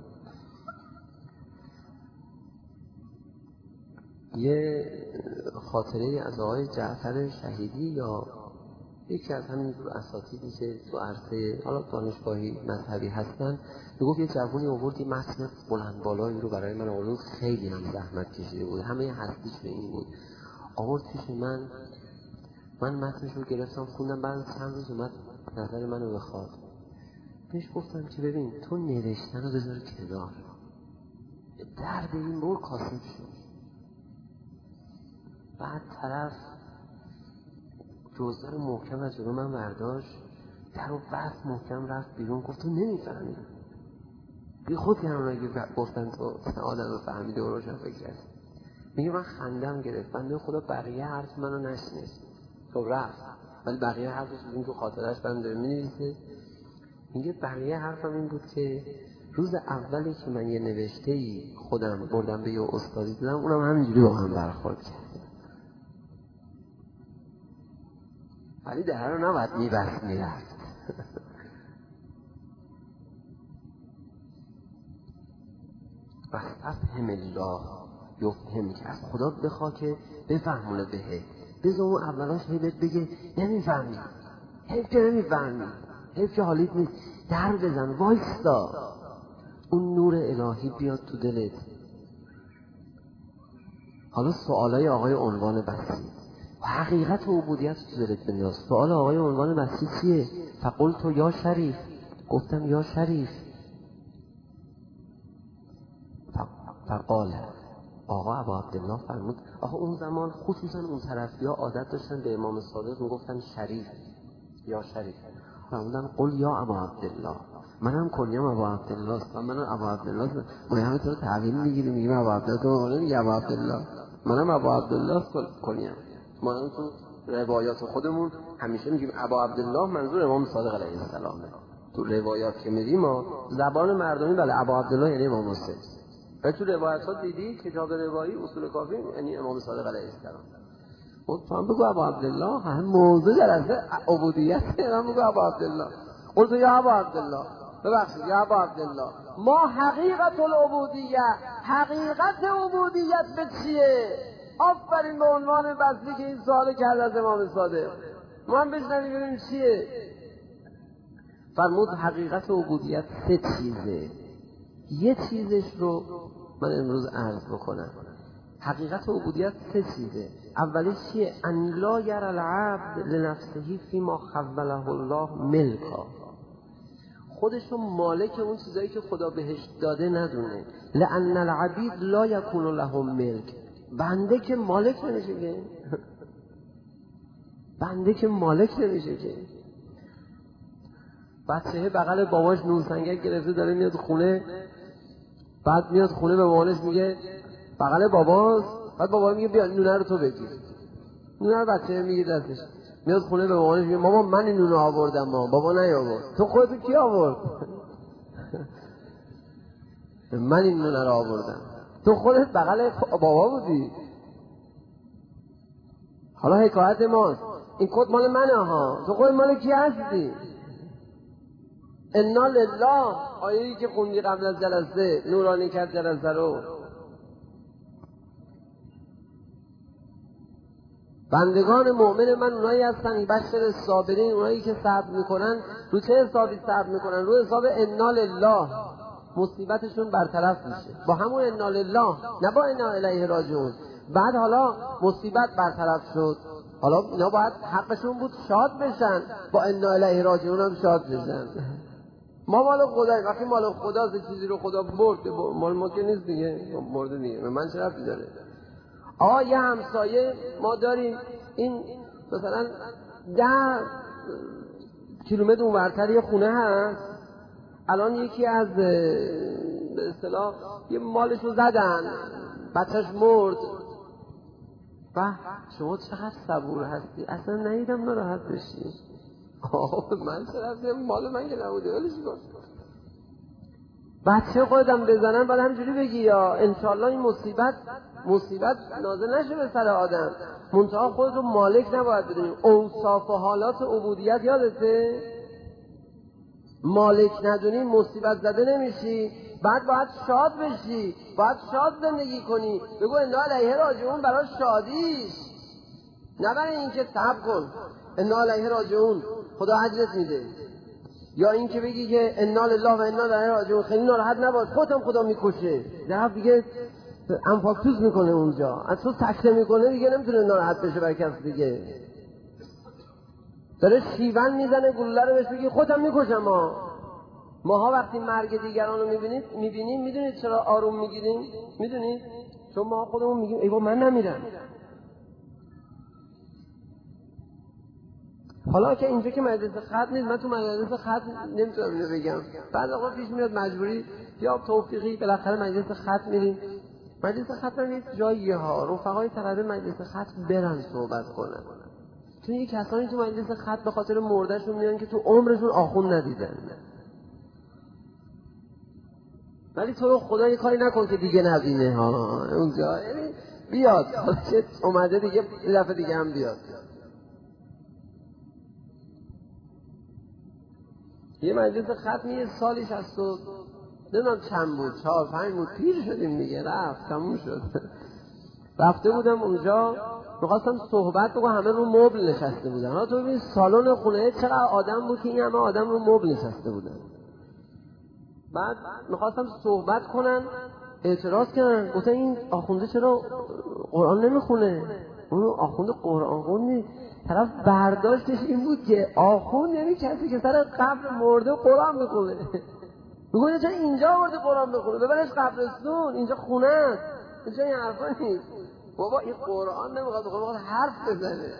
B: یه خاطره از آقای جعفر شهیدی یا یکی از همین اساتیدی که تو عرصه حالا دانشگاهی مذهبی هستن میگفت یه جوونی آورد یه متن بلند بالایی رو برای من آورد، خیلی هم زحمت کشیده بود، همه هستیش به این بود، آورد پیش من، من متنش رو گرفتم خوندم، بعد چند روز اومد نظر منو بخواد. بهش گفتم که ببین تو نوشتن رو بذار کنار، درد این بور کاسب شد. بعد طرف جزء رو محکم از جلو من برداشت، در و بست محکم رفت بیرون، گفت تو نمیفهمی، بی خود کردن اگه گفتن تو آدم فهمیده و روشن فکر کرد. میگه من خندم گرفت، بنده خدا بقیه حرف منو نشنید، تو رفت ولی بقیه حرفش این تو خاطرش بنده مینویسه. میگه بقیه حرفم این بود که روز اولی که من یه نوشته‌ای خودم بردم به یه استادی دادم، اونم همینجوری با من برخورد کرد، ولی در رو نباید میبست میرفت. فهم الله یفهم، که از خدا بخوا که بفهمونه بهه، بذار اون اولاش هیبت بگه نمیفهمی، حیف که نمیفهمی، حیف که حالیت نیست، در بزن وایستا، اون نور الهی بیاد تو دلت. حالا سوالای آقای عنوان بحثی و حقیقت و عبودیت تو دلت بنداز. سوال آقای عنوان بحثی چیه؟ فقلت یا شریف، گفتم یا شریف. فقال آقا ابا عبدالله فرمود، آقا اون زمان خصوصا اون طرفی ها عادت داشتن به امام صادق میگفتن شریف یا شریف، فرمودن قل یا ابا عبدالله، منم کنیم ابا عبدالله است، منم ابا عبدالله است، ما همه تو رو تحویل میگیریم میگیم ابا عبدالله، تو میگیم ابا عبدالله، منم ابا عبدالله است کنیم. ما هم تو روایات خودمون همیشه میگیم ابا عبدالله، منظور امام صادق علیه السلامه. تو روایات که میدیم ما زبان مردمی بله ابا عبدالله یعنی امام حسین، و تو روایت ها دیدی کتاب روایی اصول کافی یعنی امام صادق علیه السلام. تو هم بگو ابا عبدالله، هم موضوع جلسه عبودیت، هم بگو ابا عبدالله. قلت یا ابا عبدالله، ببخشید یا ابا عبدالله، ما حقیقت العبودیه، حقیقت عبودیت به چیه؟ آفرین به عنوان بسلی که این سوال کرد از امام صادق، ما هم بشنویم ببینیم چیه. فرمود حقیقت عبودیت سه چیزه، یه چیزش رو من امروز عرض بکنم. حقیقت عبودیت سه چیزه. اولیش چیه؟ ان لا یر العبد لنفسه فیما خوله الله ملکا، خودشو مالک اون چیزایی که خدا بهش داده ندونه. لان العبید لا یکون لهم ملک، بنده که مالک نمیشه که بنده که مالک نمیشه که بچه بغل باباش نون سنگک گرفته داره میاد خونه،
C: بعد میاد خونه به مامانش میگه بغل باباست، بعد بابا میگه بیا نونه رو تو بگیر، نونه رو بچه میگه دستش، میاد خونه به مامانش میگه مامان من این نونه آوردم، مامان بابا نیاورد. تو خودت کی آورد؟ من این نونه رو آوردم. تو خودت بغل بابا بودی. حالا حکایت ماست، این کد مال منه ها، تو خودت مال کی هستی؟ انا لله آیه‌ای که خوندی قبل از جلسه نورانی کرد جلسه رو. بندگان مؤمن من اونایی هستن بشر الصابرین، اونایی که صبر میکنن. رو چه حسابی صبر میکنن؟ رو حساب انا لله، مصیبتشون برطرف میشه با همون انا لله، نه با انا الیه راجعون. بعد حالا مصیبت برطرف شد، حالا اینا باید حقشون بود شاد بشن، با انا الیه راجعون هم شاد بشن. ما مال خدای، وقتی مال خداست چیزی رو خدا برد، مال ما که نیست دیگه، برده دیگه، من چه ربطی داره؟ آقا یه همسایه ما داریم، این مثلا ده کیلومتر اونورتر یه خونه هست، الان یکی از به اصطلاح یه مالشو زدن، بچهش مرد. و شما چقدر صبور هستی، اصلا نیدم ناراحت بشی. آه من چرا مال من که نبوده ولش کن. بچه خودم بزنن بعد همجوری بگی یا انشالله این مصیبت مصیبت نازل نشه به سر آدم. منتها خود رو مالک نباید بدونیم. اوصاف و حالات عبودیت یادته؟ مالک ندونی مصیبت زده نمیشی، بعد باید شاد بشی، باید شاد زندگی کنی. بگو انا علیه راجعون برای شادیش، نه برای اینکه صبر کن انا علیه راجعون خدا اجرت میده. یا این که بگی که انا لله و انا الیه راجعون، خیلی ناراحت نباش، خودت هم خدا میکشه، طرف دیگه انفاکتوز میکنه اونجا، از تو سکته میکنه دیگه نمیتونه ناراحت بشه برای کس دیگه. داره شیون میزنه گلوله رو بهش بگی خودت هم میکشم. ما ماها وقتی مرگ دیگران رو میبینید میبینیم میدونید چرا آروم میگیریم؟ میدونید؟ چون ما خودمون میگیم ای بابا من نمیرم. حالا که اینجا که مجلس ختم نیست، من تو مجلس ختم نمیتونم اینو بگم. بعد آقا پیش میاد مجبوری یا توفیقی بالاخره مجلس ختم میریم. مجلس ختم نیست جاییه ها، رفقای طلبه مجلس ختم برن صحبت کنن. چون یه کسانی تو مجلس ختم به خاطر مردهشون میان که تو عمرشون آخوند ندیدن. ولی تو رو خدا یه کاری نکن که دیگه نبینه ها اونجا، یعنی بیاد که اومده دیگه دفعه دیگه هم بیاد. یه مجلس ختمی یه سالی شست و نمیدونم چند بود، چهار پنج بود، پیر شدیم دیگه، رفت تموم شد. رفته بودم اونجا میخواستم صحبت بگم، همه رو مبل نشسته بودن. ها تو ببین سالن خونه چقدر آدم بود که این همه آدم رو مبل نشسته بودن. بعد میخواستم صحبت کنن، اعتراض کردن، گفتن این آخونده چرا قرآن نمیخونه؟ اون آخونده قرآن خونی. طرف برداشتش این بود که آخوند یعنی کسی که سر قبر مرده قرآن میخونه. میگونه چرا اینجا مرده قرآن میخونه؟ ببرش قبرستون، اینجا خونه است، اینجا این حرفا نیست. بابا این قرآن نمیخواد بخونه، میخواد حرف بزنه.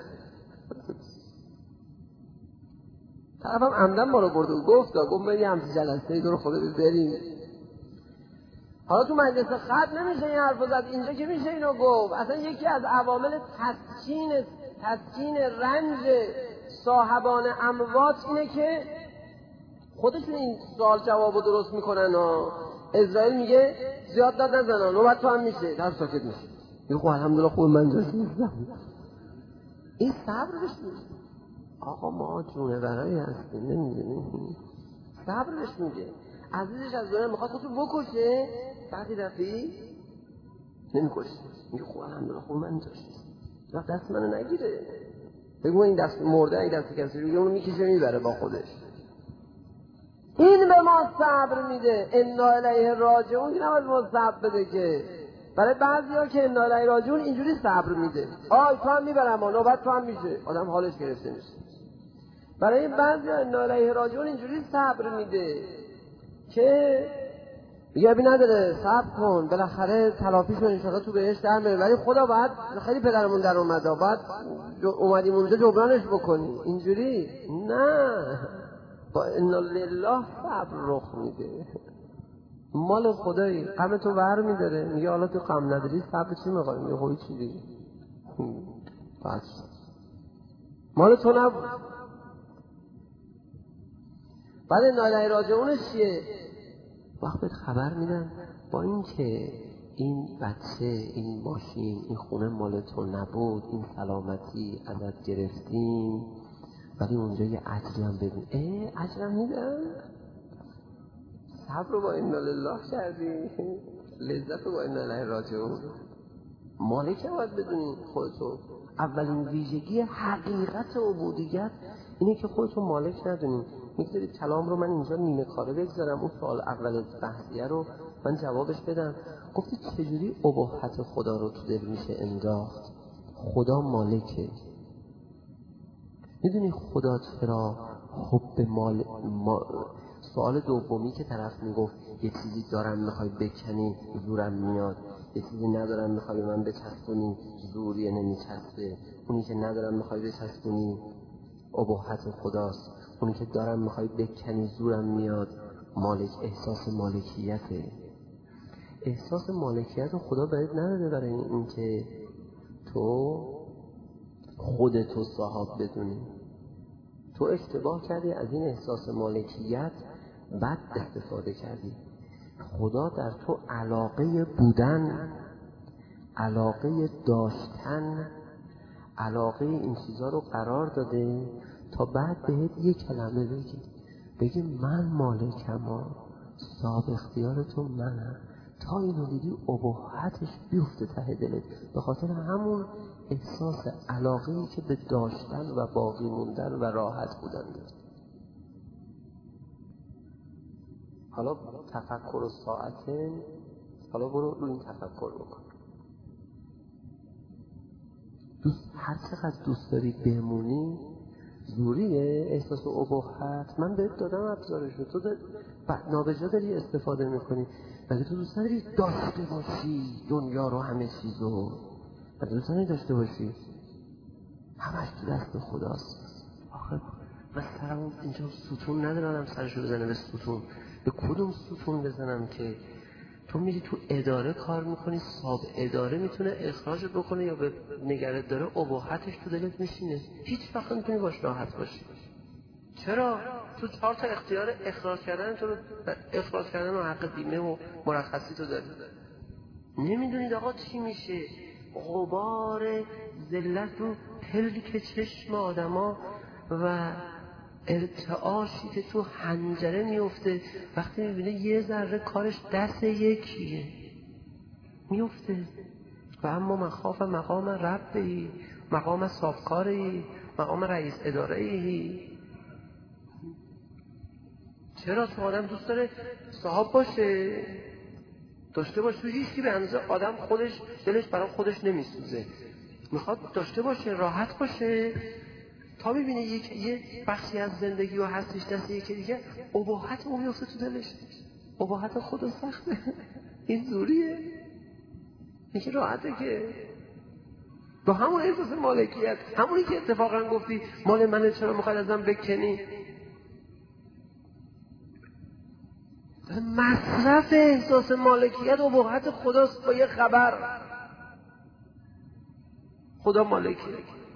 C: طرفم عمدن ما رو برده و گفت گفت من یه همچی جلسه ای دور خدا بریم. حالا تو مجلس ختم نمیشه این حرف زد، اینجا که میشه اینو گفت. اصلا یکی از عوامل تسکین تسکین رنج صاحبان اموات اینه که خودشون این سوال جوابو درست میکنن. ها اسرائیل میگه زیاد داد نزنن، نوبت تو هم میشه، طرف ساکت میشه. میگه خب الحمدلله خوب من جاش نیستم. این صبرش میشه. آقا ما جونه برای هستیم نمیدونیم. صبرش میگه عزیزش از دنیا میخواد خودشو بکشه، بعدی دفعی نمیکشه، میگه خب الحمدلله خوب من جاش نیستم، وقت دست منو نگیره. بگو این دست مرده این دست کسی رو اونو میکشه میبره با خودش. این به ما صبر میده. انا الیه راجعون که نباید ما صبر بده که. برای بعضی ها که انا الیه راجعون اینجوری صبر میده، آی تو هم میبرم نوبت تو هم میشه، آدم حالش گرفته میشه. برای بعضی ها انا الیه راجعون اینجوری صبر میده که یه بی نداره، صبر کن بالاخره تلافیشو انشاءالله تو بهش در میاره. ولی خدا باید خیلی پدرمون در اومده، باید اومدیم اونجا جبرانش بکنیم. اینجوری نه، با انا لله صبر رخ میده. مال خدایی، غم تو ور میداره. میگه حالا تو غم نداری صبر چی میخوای؟ میگه خوی چی دیگه بس مال تو نبود. بعد نالای راجعونش چیه؟ وقت بهت خبر میدن با این که این بچه، این ماشین، این خونه مال تو نبود، این سلامتی ازت گرفتیم، ولی اونجا یه اجری هم ببین. اه اجرم میدن؟ صبر رو با این لله کردی، لذت رو با این لله راجعون. مالک باید بدونی خودتو. اولین ویژگی حقیقت عبودیت اینه که خودتو مالک ندونی. میگذارید کلام رو من اینجا نیمه کاره بگذارم، اون سوال اول بحثیه رو من جوابش بدم. گفتی چجوری اباحت خدا رو تو دل میشه انداخت؟ خدا مالکه. میدونی خدا چرا حب مال ما... سوال دومی که طرف میگفت یه چیزی دارم میخوای بکنی زورم میاد، یه چیزی ندارم میخوای من بچسبونی زوریه نمیچسبه. اونی که ندارم میخوای بچسبونی اباحت خداست، اونی که دارم میخوای بکنی زورم میاد مالک. احساس مالکیته. احساس مالکیت خدا بهت نداده برای این که تو خودتو صاحب بدونی. تو اشتباه کردی، از این احساس مالکیت بد استفاده کردی. خدا در تو علاقه بودن، علاقه داشتن، علاقه این چیزا رو قرار داده تا بعد بهت یک کلمه بگی، بگی من مالکم ها، صاحب اختیار تو منم. تا اینو دیدی اباحتش بیفته ته دلت، به خاطر همون احساس علاقه‌ای که به داشتن و باقی موندن و راحت بودن داری. حالا تفکر و ساعته، حالا برو روی این تفکر بکن. دوست هر چقدر دوست داری بمونی زوریه احساس اباحت. من بهت دادم ابزارشو، تو داری نابجا داری استفاده میکنی. مگه تو دوست نداری داشته باشی دنیا رو، همه چیزو؟ مگه دوست نداری داشته باشی؟ همش تو دست خداست. آخه من سرم اینجا ستون ندارم سرشو بزنه به ستون. به کدوم ستون بزنم که تو میری تو اداره کار میکنی، صاحب اداره میتونه اخراجت بکنه یا به نگرت داره، اباحتش تو دلت میشینه، هیچ وقت نمیتونی باش راحت باشی. چرا؟ تو چهار تا اختیار اخراج کردن تو رو، اخراج کردن و حق بیمه و مرخصی تو داری. نمیدونید آقا چی میشه؟ غبار ذلت رو پلک چشم آدما و ارتعاشی که تو حنجره میفته وقتی میبینه یه ذره کارش دست یکیه میفته. و اما من خواف مقام ربی، مقام صافکاری، مقام رئیس اداره‌ای. چرا؟ تو آدم دوست داره صاحب باشه، داشته باشه. تو هیچکی به اندازه آدم خودش دلش برای خودش نمیسوزه، میخواد داشته باشه، راحت باشه. تا ببینه یک یه بخشی از زندگی و هستش دست یکی دیگه، اباحت اون میفته تو دلش. اباحت خود سخته. این زوریه، یکی راحته که با همون احساس مالکیت، همونی که اتفاقا گفتی مال منه چرا میخواد ازم بکنی. مصرف احساس مالکیت و اباحت خداست با یه خبر. خدا مالکیه.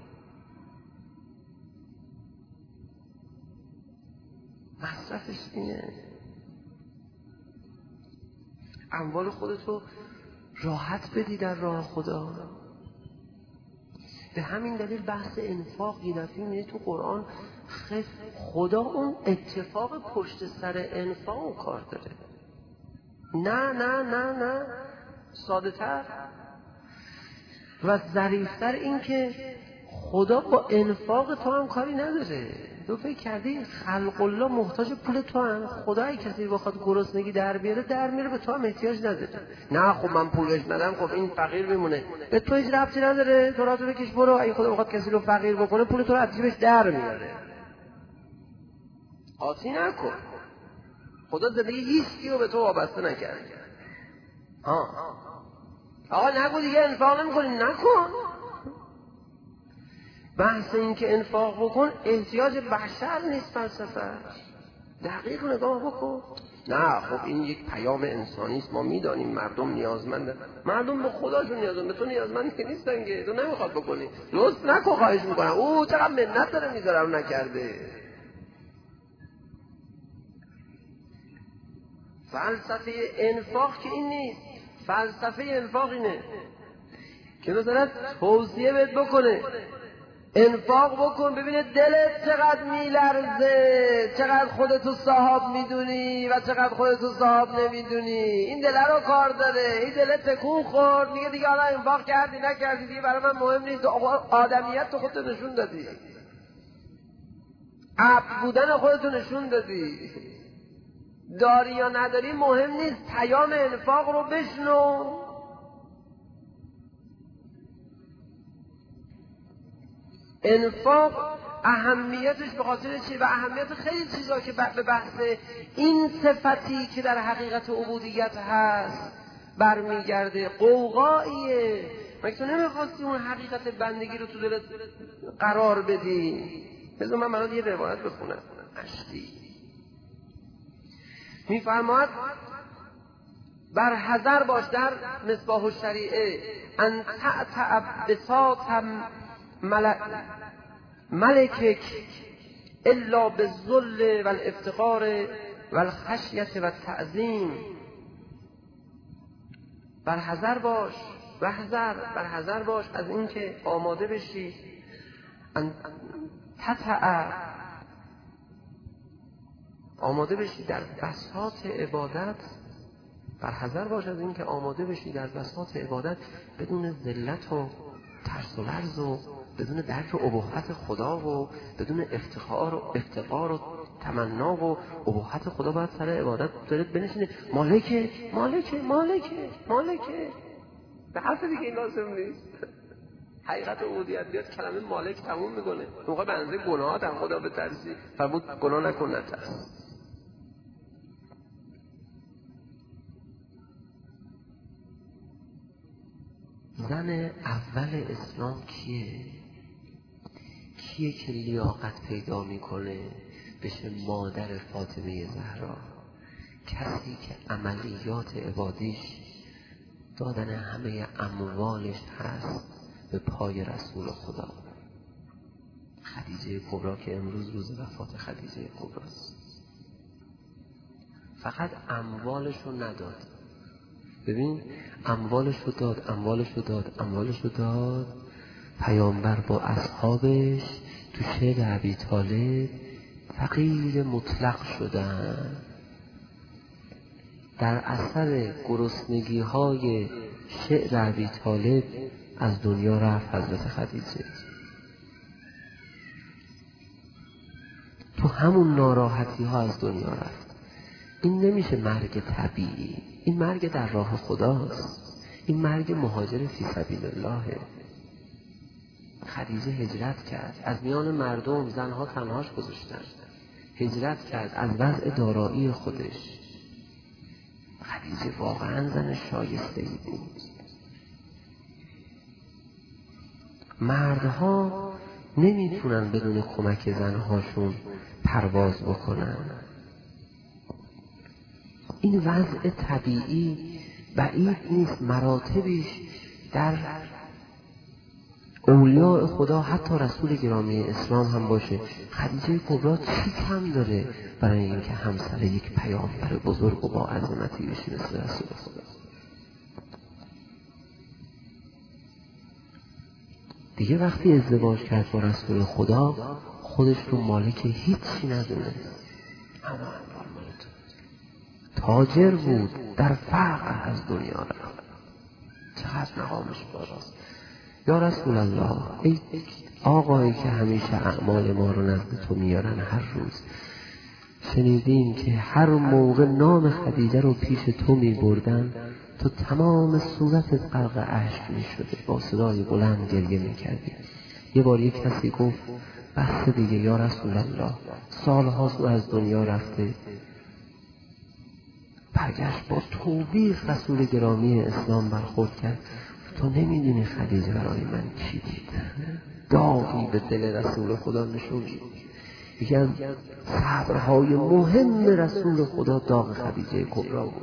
C: مصرفش اینه. اموال خودتو راحت بدی در راه خدا. به همین دلیل بحث انفاق یه دفعه میره تو قرآن خف خدا اون اتفاق پشت سر انفاق کار داره. نه نه نه نه ساده تر و ظریفتر این که خدا با انفاق تو هم کاری نداره. تو فکر کردی خلق الله محتاج پول تو هم؟ خدا اگه کسی بخواد گرسنگی در بیاره در میاره، به تو هم احتیاج نداره. نه خب من پولش ندم، خب این فقیر میمونه. به تو هیچ ربطی نداره، تو راه تو بکش برو. اگه خدا بخواد کسی رو فقیر بکنه پول تو رو از جیبش در میاره. قاطی نکن. خدا زندگی هیچ کیو به تو وابسته نکرده. ها آقا نگو دیگه انفاق نمی‌کنی، نکن. بحث این که انفاق بکن احتیاج بشر نیست، فلسفه. دقیق نگاه بکن. نه خب این یک پیام انسانی است، ما میدانیم مردم نیازمندن. مردم به خداشون نیازمندن، به تو نیازمند نیستن که تو نمیخواد بکنی. لطف نکن خواهش میکنم. او چقدر منت داره میذاره رو نکرده. فلسفه انفاق که این نیست. فلسفه انفاق اینه که مثلا توصیه بهت بکنه انفاق بکن، ببینه دلت چقدر میلرزه، چقدر خودتو صاحب میدونی و چقدر خودتو صاحب نمیدونی. این دل رو کار داره، این دل تکون خورد میگه دیگه حالا انفاق کردی نکردی دیگه برای من مهم نیست. آدمیت تو خودتو نشون دادی، عبد بودن خودتو نشون دادی. داری یا نداری مهم نیست، پیام انفاق رو بشنو. انفاق اهمیتش به خاطر چی؟ و اهمیت خیلی چیزا که به بحث این صفتی که در حقیقت عبودیت هست برمیگرده. قوقاییه. مگه تو نمیخواستی اون حقیقت بندگی رو تو دلت قرار بدی؟ بذار من برات یه روایت بخونم. اشتی میفرماد بر حذر باش در مصباح الشریعه ان تعتع بساط ملکک الا بالذل والافتقار والخشیت والتعظیم. بر حذر باش، بر حذر بر حذر باش از این که آماده بشی ان تتع آماده بشی در بساط عبادت. بر حذر باش از این که آماده بشی در بساط عبادت بدون ذلت و ترس و لرز و بدون درک و اباحت خدا و بدون افتخار و افتقار و تمنا و اباحت خدا. باید سر عبادت دارید بنشینه مالکه مالکه مالکه مالکه. به حرف دیگه این لازم نیست. حقیقت عبودیت بیاد کلمه مالک تموم میکنه. موقع بنزه گناهات هم خدا به ترسی فرمود گناه نکن نترس. زن اول اسلام کیه؟ کیه که لیاقت پیدا میکنه بشه مادر فاطمه زهرا؟ کسی که عملیات عبادیش دادن همه اموالش هست به پای رسول خدا. خدیجه کبرا که امروز روز وفات خدیجه کبراست. فقط اموالش رو نداد. ببین اموالش رو داد اموالش رو داد اموالش رو داد. پیامبر با اصحابش تو شعر ابی طالب فقیر مطلق شدن. در اثر گرسنگی های شعر ابی طالب از دنیا رفت حضرت خدیجه. تو همون ناراحتی ها از دنیا رفت. این نمیشه مرگ طبیعی، این مرگ در راه خداست. این مرگ مهاجر فی سبیل الله. خدیجه هجرت کرد، از میان مردم زنها تنهاش گذاشتن. هجرت کرد از وضع دارایی خودش. خدیجه واقعا زن شایسته‌ای بود. مردها نمیتونن بدون کمک زنهاشون پرواز بکنن. این وضع طبیعی بعید نیست، مراتبش در اولیاء خدا حتی رسول گرامی اسلام هم باشه. خدیجه کبرا چی کم داره برای اینکه همسر یک پیامبر بزرگ و با عظمتی بشه مثل رسول خدا؟ دیگه وقتی ازدواج کرد با رسول خدا خودش رو مالک هیچی ندونه. تاجر بود، در فقر از دنیا رفت. چقدر مقامش بالاست. یا رسول الله، ای آقایی که همیشه اعمال ما رو نزد تو میارن هر روز، شنیدیم که هر موقع نام خدیجه رو پیش تو میبردن تو تمام صورتت غرق اشک میشده، با صدای بلند گریه میکردی. یه بار یک کسی گفت بس دیگه یا رسول الله، سالهاست او از دنیا رفته. برگشت با توبیخ رسول گرامی اسلام برخورد کرد. تو نمیدونی خدیجه برای من چی دید. داغی به دل رسول خدا نشون. یکی از صبرهای مهم رسول خدا داغ خدیجه کبری بود.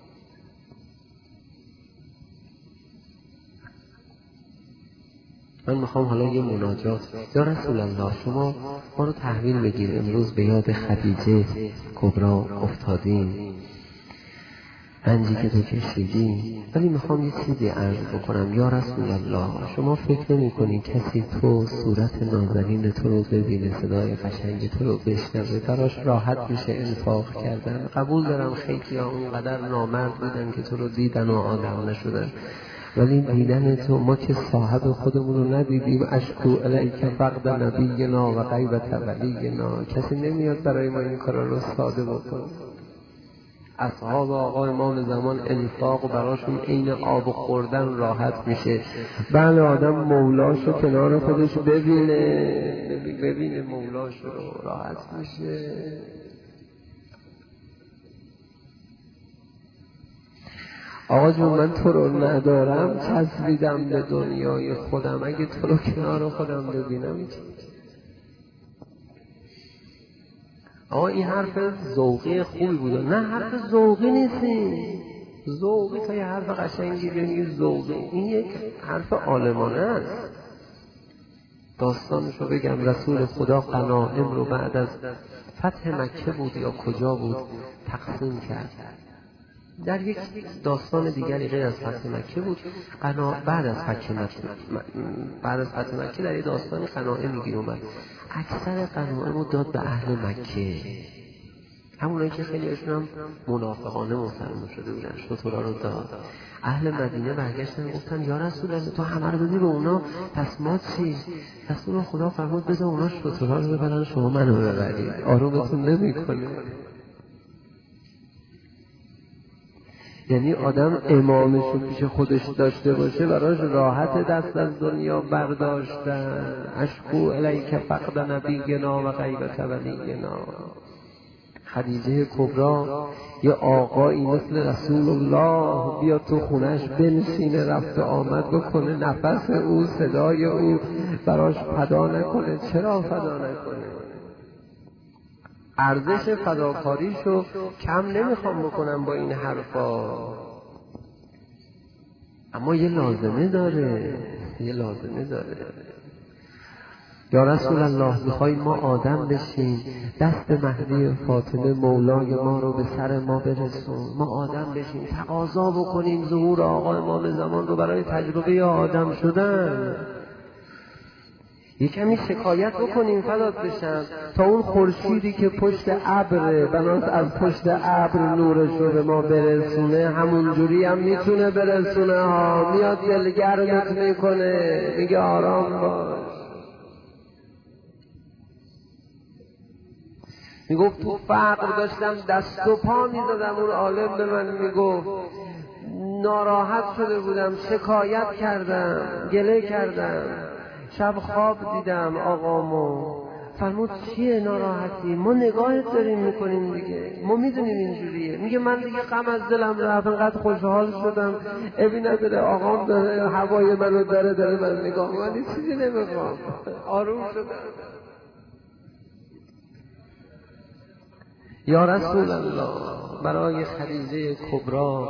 C: من میخوام حالا یه مناجات، یا رسول الله شما ما رو تحویل بگیر، امروز به یاد خدیجه کبری افتادیم، رنجی که تو کشیدی، ولی میخوام یه چیزی عرض بکنم. یا رسول الله شما فکر نمی کنی کسی تو صورت نازنین تو رو ببینه، صدای قشنگ تو رو بشنوه، براش راحت میشه انفاق کردن؟ قبول دارم خیلی ها اونقدر نامرد بودن که تو رو دیدن و آدم نشدن، ولی دیدن تو، ما که صاحب خودمون رو ندیدیم، اشکو الیک فقد نبینا و غیبت ولینا، کسی نمیاد برای ما این کارا رو ساده بکنه. اصحاب آقا امام زمان انفاق براشون عین آب خوردن راحت میشه. بله آدم مولاشو کنار خودش ببینه ببینه مولاشو راحت میشه. آقا جون من تو رو ندارم، چسبیدم به دنیای خودم، اگه تو رو کنار خودم ببینم. آقا این حرف ذوقی خوبی بود. نه حرف ذوقی نیستی، ذوقی تا یه حرف قشنگی بگی ذوقی، این یک حرف عالمانه است. داستانشو بگم، رسول خدا غنایم رو بعد از فتح مکه بود یا کجا بود تقسیم کرد. در یک داستان دیگری غیر از فتح مکه بود، قنا... بعد از فتح مکه بعد از فتح مکه در یک داستان غنایم گیر اومد. اکثر غنایم رو داد به اهل مکه، همونایی که خیلی هاشون هم منافقانه مسلمان شده بودن، شترا رو داد. اهل مدینه برگشتن گفتن یا رسول الله تو همه رو بدی به اونا، پس ما چی؟ رسول خدا فرمود بذار اونا شترا رو ببرن، شما منو ببرید، آرومتون نمیکنه. یعنی آدم امامشو پیش خودش داشته باشه براش راحت دست از دنیا برداشتن. اشکو الیک فقد نبینا و غیبت ولینا. خدیجه کبری یه آقایی مثل رسول الله بیاد تو خونش بنشینه، رفت آمد بکنه، نفس او صدای او براش فدا نکنه. چرا فدا نکنه؟ ارزش فداکاریشو کم نمیخوام بکنم با این حرفا، اما یه لازمه داره، یه لازمه داره. یا رسول الله میخوای ما آدم بشیم، دست مهدی فاطمه مولای ما رو به سر ما برسون، ما آدم بشیم، تقاضا بکنیم ظهور آقا امام زمان رو برای تجربه آدم شدن. یک کمی شکایت بکنیم فدات بشم تا اون خورشیدی که پشت ابر بناس از پشت ابر نورش رو به ما برسونه، همون جوری هم میتونه برسونه ها. میاد دلگرمت میکنه، میگه آرام باش. میگفت تو فقر داشتم دست و پا میزدم، اون عالم به من میگفت ناراحت شده بودم، شکایت کردم، گله کردم، شب خواب دیدم آقامو. فرمود چیه ناراحتی؟ ما نگاهت داریم میکنیم دیگه، ما میدونیم اینجوریه. میگه من دیگه غم از دلم رفت، انقدر خوشحال شدم، ابی نداره آقام داره هوای منو داره داره من نگاه، من این چیزی نمیخوام، آروم شدم. یا رسول الله برای خدیجه کبری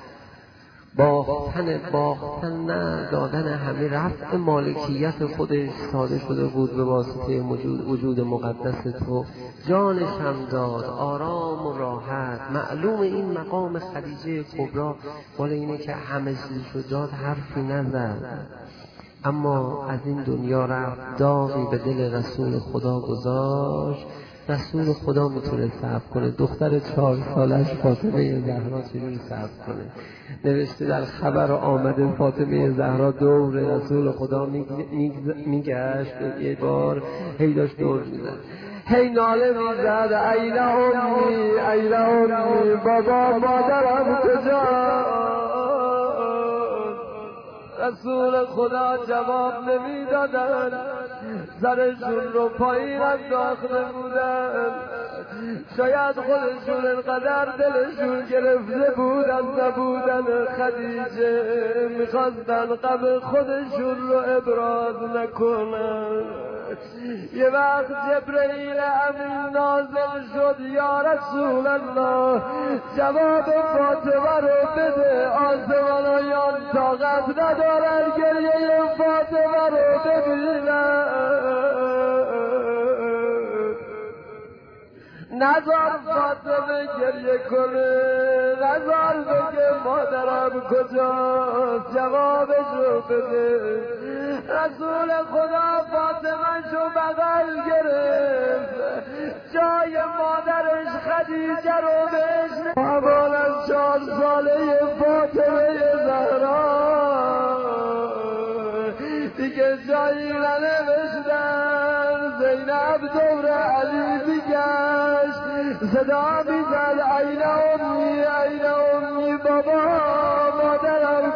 C: باختن باختن نه دادن همه رفع مالکیت خودش ساده شده بود به واسطه وجود, وجود مقدس تو. جانش هم داد، آرام و راحت. معلوم این مقام خدیجه کبری مال اینه که همه چیزشو داد، حرفی نزد، اما از این دنیا رفت، داغی به دل رسول خدا گذاشت. رسول خدا میتونه صبر کنه، دختر چهار سالش فاطمه زهرا چجوری صبر کنه؟ نوشته در خبر آمده فاطمه زهرا دور رسول خدا میگشت، یه بار هی داشت دور میزد، هی ناله میزد ایل امی ایل امی، بابا مادرم کجا؟ رسول خدا جواب نمیدادن، سرشون رو پایین انداخته بودن. شاید خودشون انقدر دلشون گرفته بودن نبودن خدیجه، میخواستن غم خودشون رو ابراز نکنن. یه وقت جبرئیل امین نازل شد یا رسول الله جواب فاطمه رو بده، آسمانیان طاقت ندارن گریه فاطمه رو ببینن، نزار فاطمه گریه کنه، نزار بگه مادرم کجاست، جوابش رو بده. رسول خدا فاطمه شو بغل گرفت، جای مادرش خدیجه رو بهش همان از چهار ساله فاطمه زهرا دیگه جایی ننوشتن. زینب دور علی میگشت صدا میزد عین امی عین امی، بابا مادرم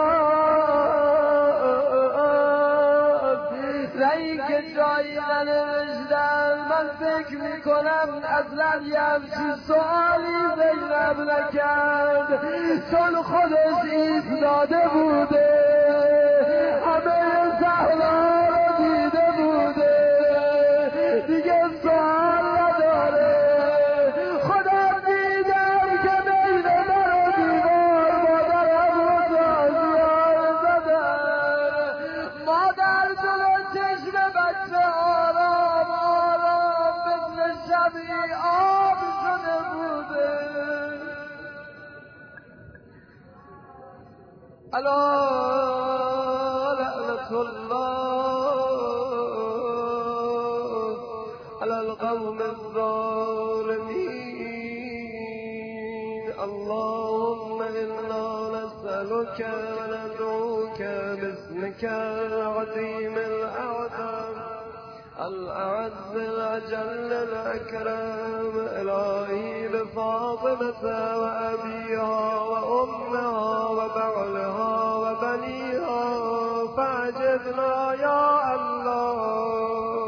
C: کجاست؟ نه اینکه جایی ننوشتن. من فکر میکنم اصلا یه همچین سوالی زینب نکرد، چون خودش ایستاده بوده، همه صحرا رو دیده بوده، دیگه سوال نداره. خدا دیدم که بین در و دیوار مادرم رو تازیار زدن، مادر جلو چشم بچه آرام آرام مثل شبی آب شده بوده. الا لعنت الله على القوم الظالمين. اللهم إنا نسألك وندعوك باسمك العظيم الأعظم الأعز الأجل الأكرم، إلهي بفاطمة وأبيها وأمها وبعلها وبنيها فأجبنا يا الله.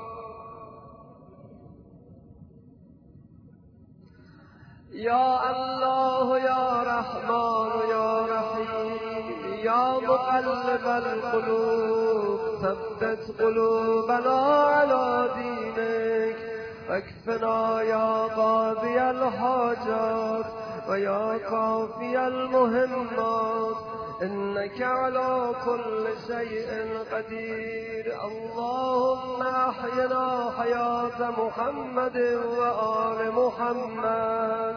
C: يا الله يا رحمن يا رحيم يا مقلب القلوب ثبت قلوبنا على دينك، واكفنا يا قاضي الحاجات ويا كافي المهمات، إنك على كل شيء قدير. اللهم أحينا حياة محمد وآل محمد،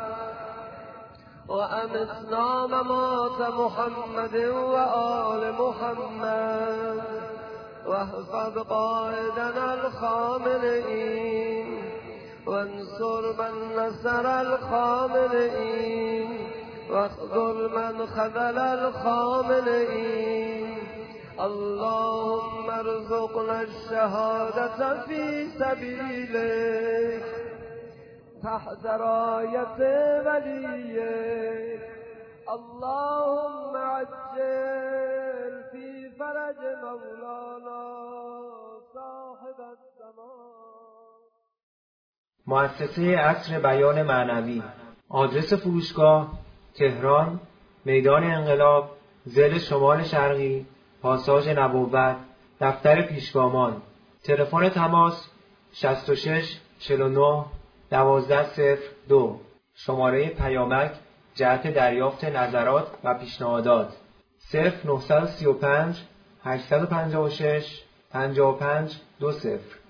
C: وأمتنا ممات محمد وآل محمد، واحفظ قائدنا الخامنئين، وانصر من نصر الخامنئين، واخذل من خذل الخامنئين. اللهم ارزقنا الشهادة في سبيلك تحت راية وليك. اللهم عجل في فرج مولانا صاحب الزمان.
D: مؤسسه عصر بیان معنوی. آدرس فروشگاه: تهران، میدان انقلاب، ضلع شمال شرقی، پاساژ نبوت، دفتر پیشگامان. تلفن تماس شصت و شش چهل و نه دوازده صفر دو. شماره پیامک جهت دریافت نظرات و پیشنهادات صفر نه سه پنج هشت پنج شش پنج پنج دو صفر.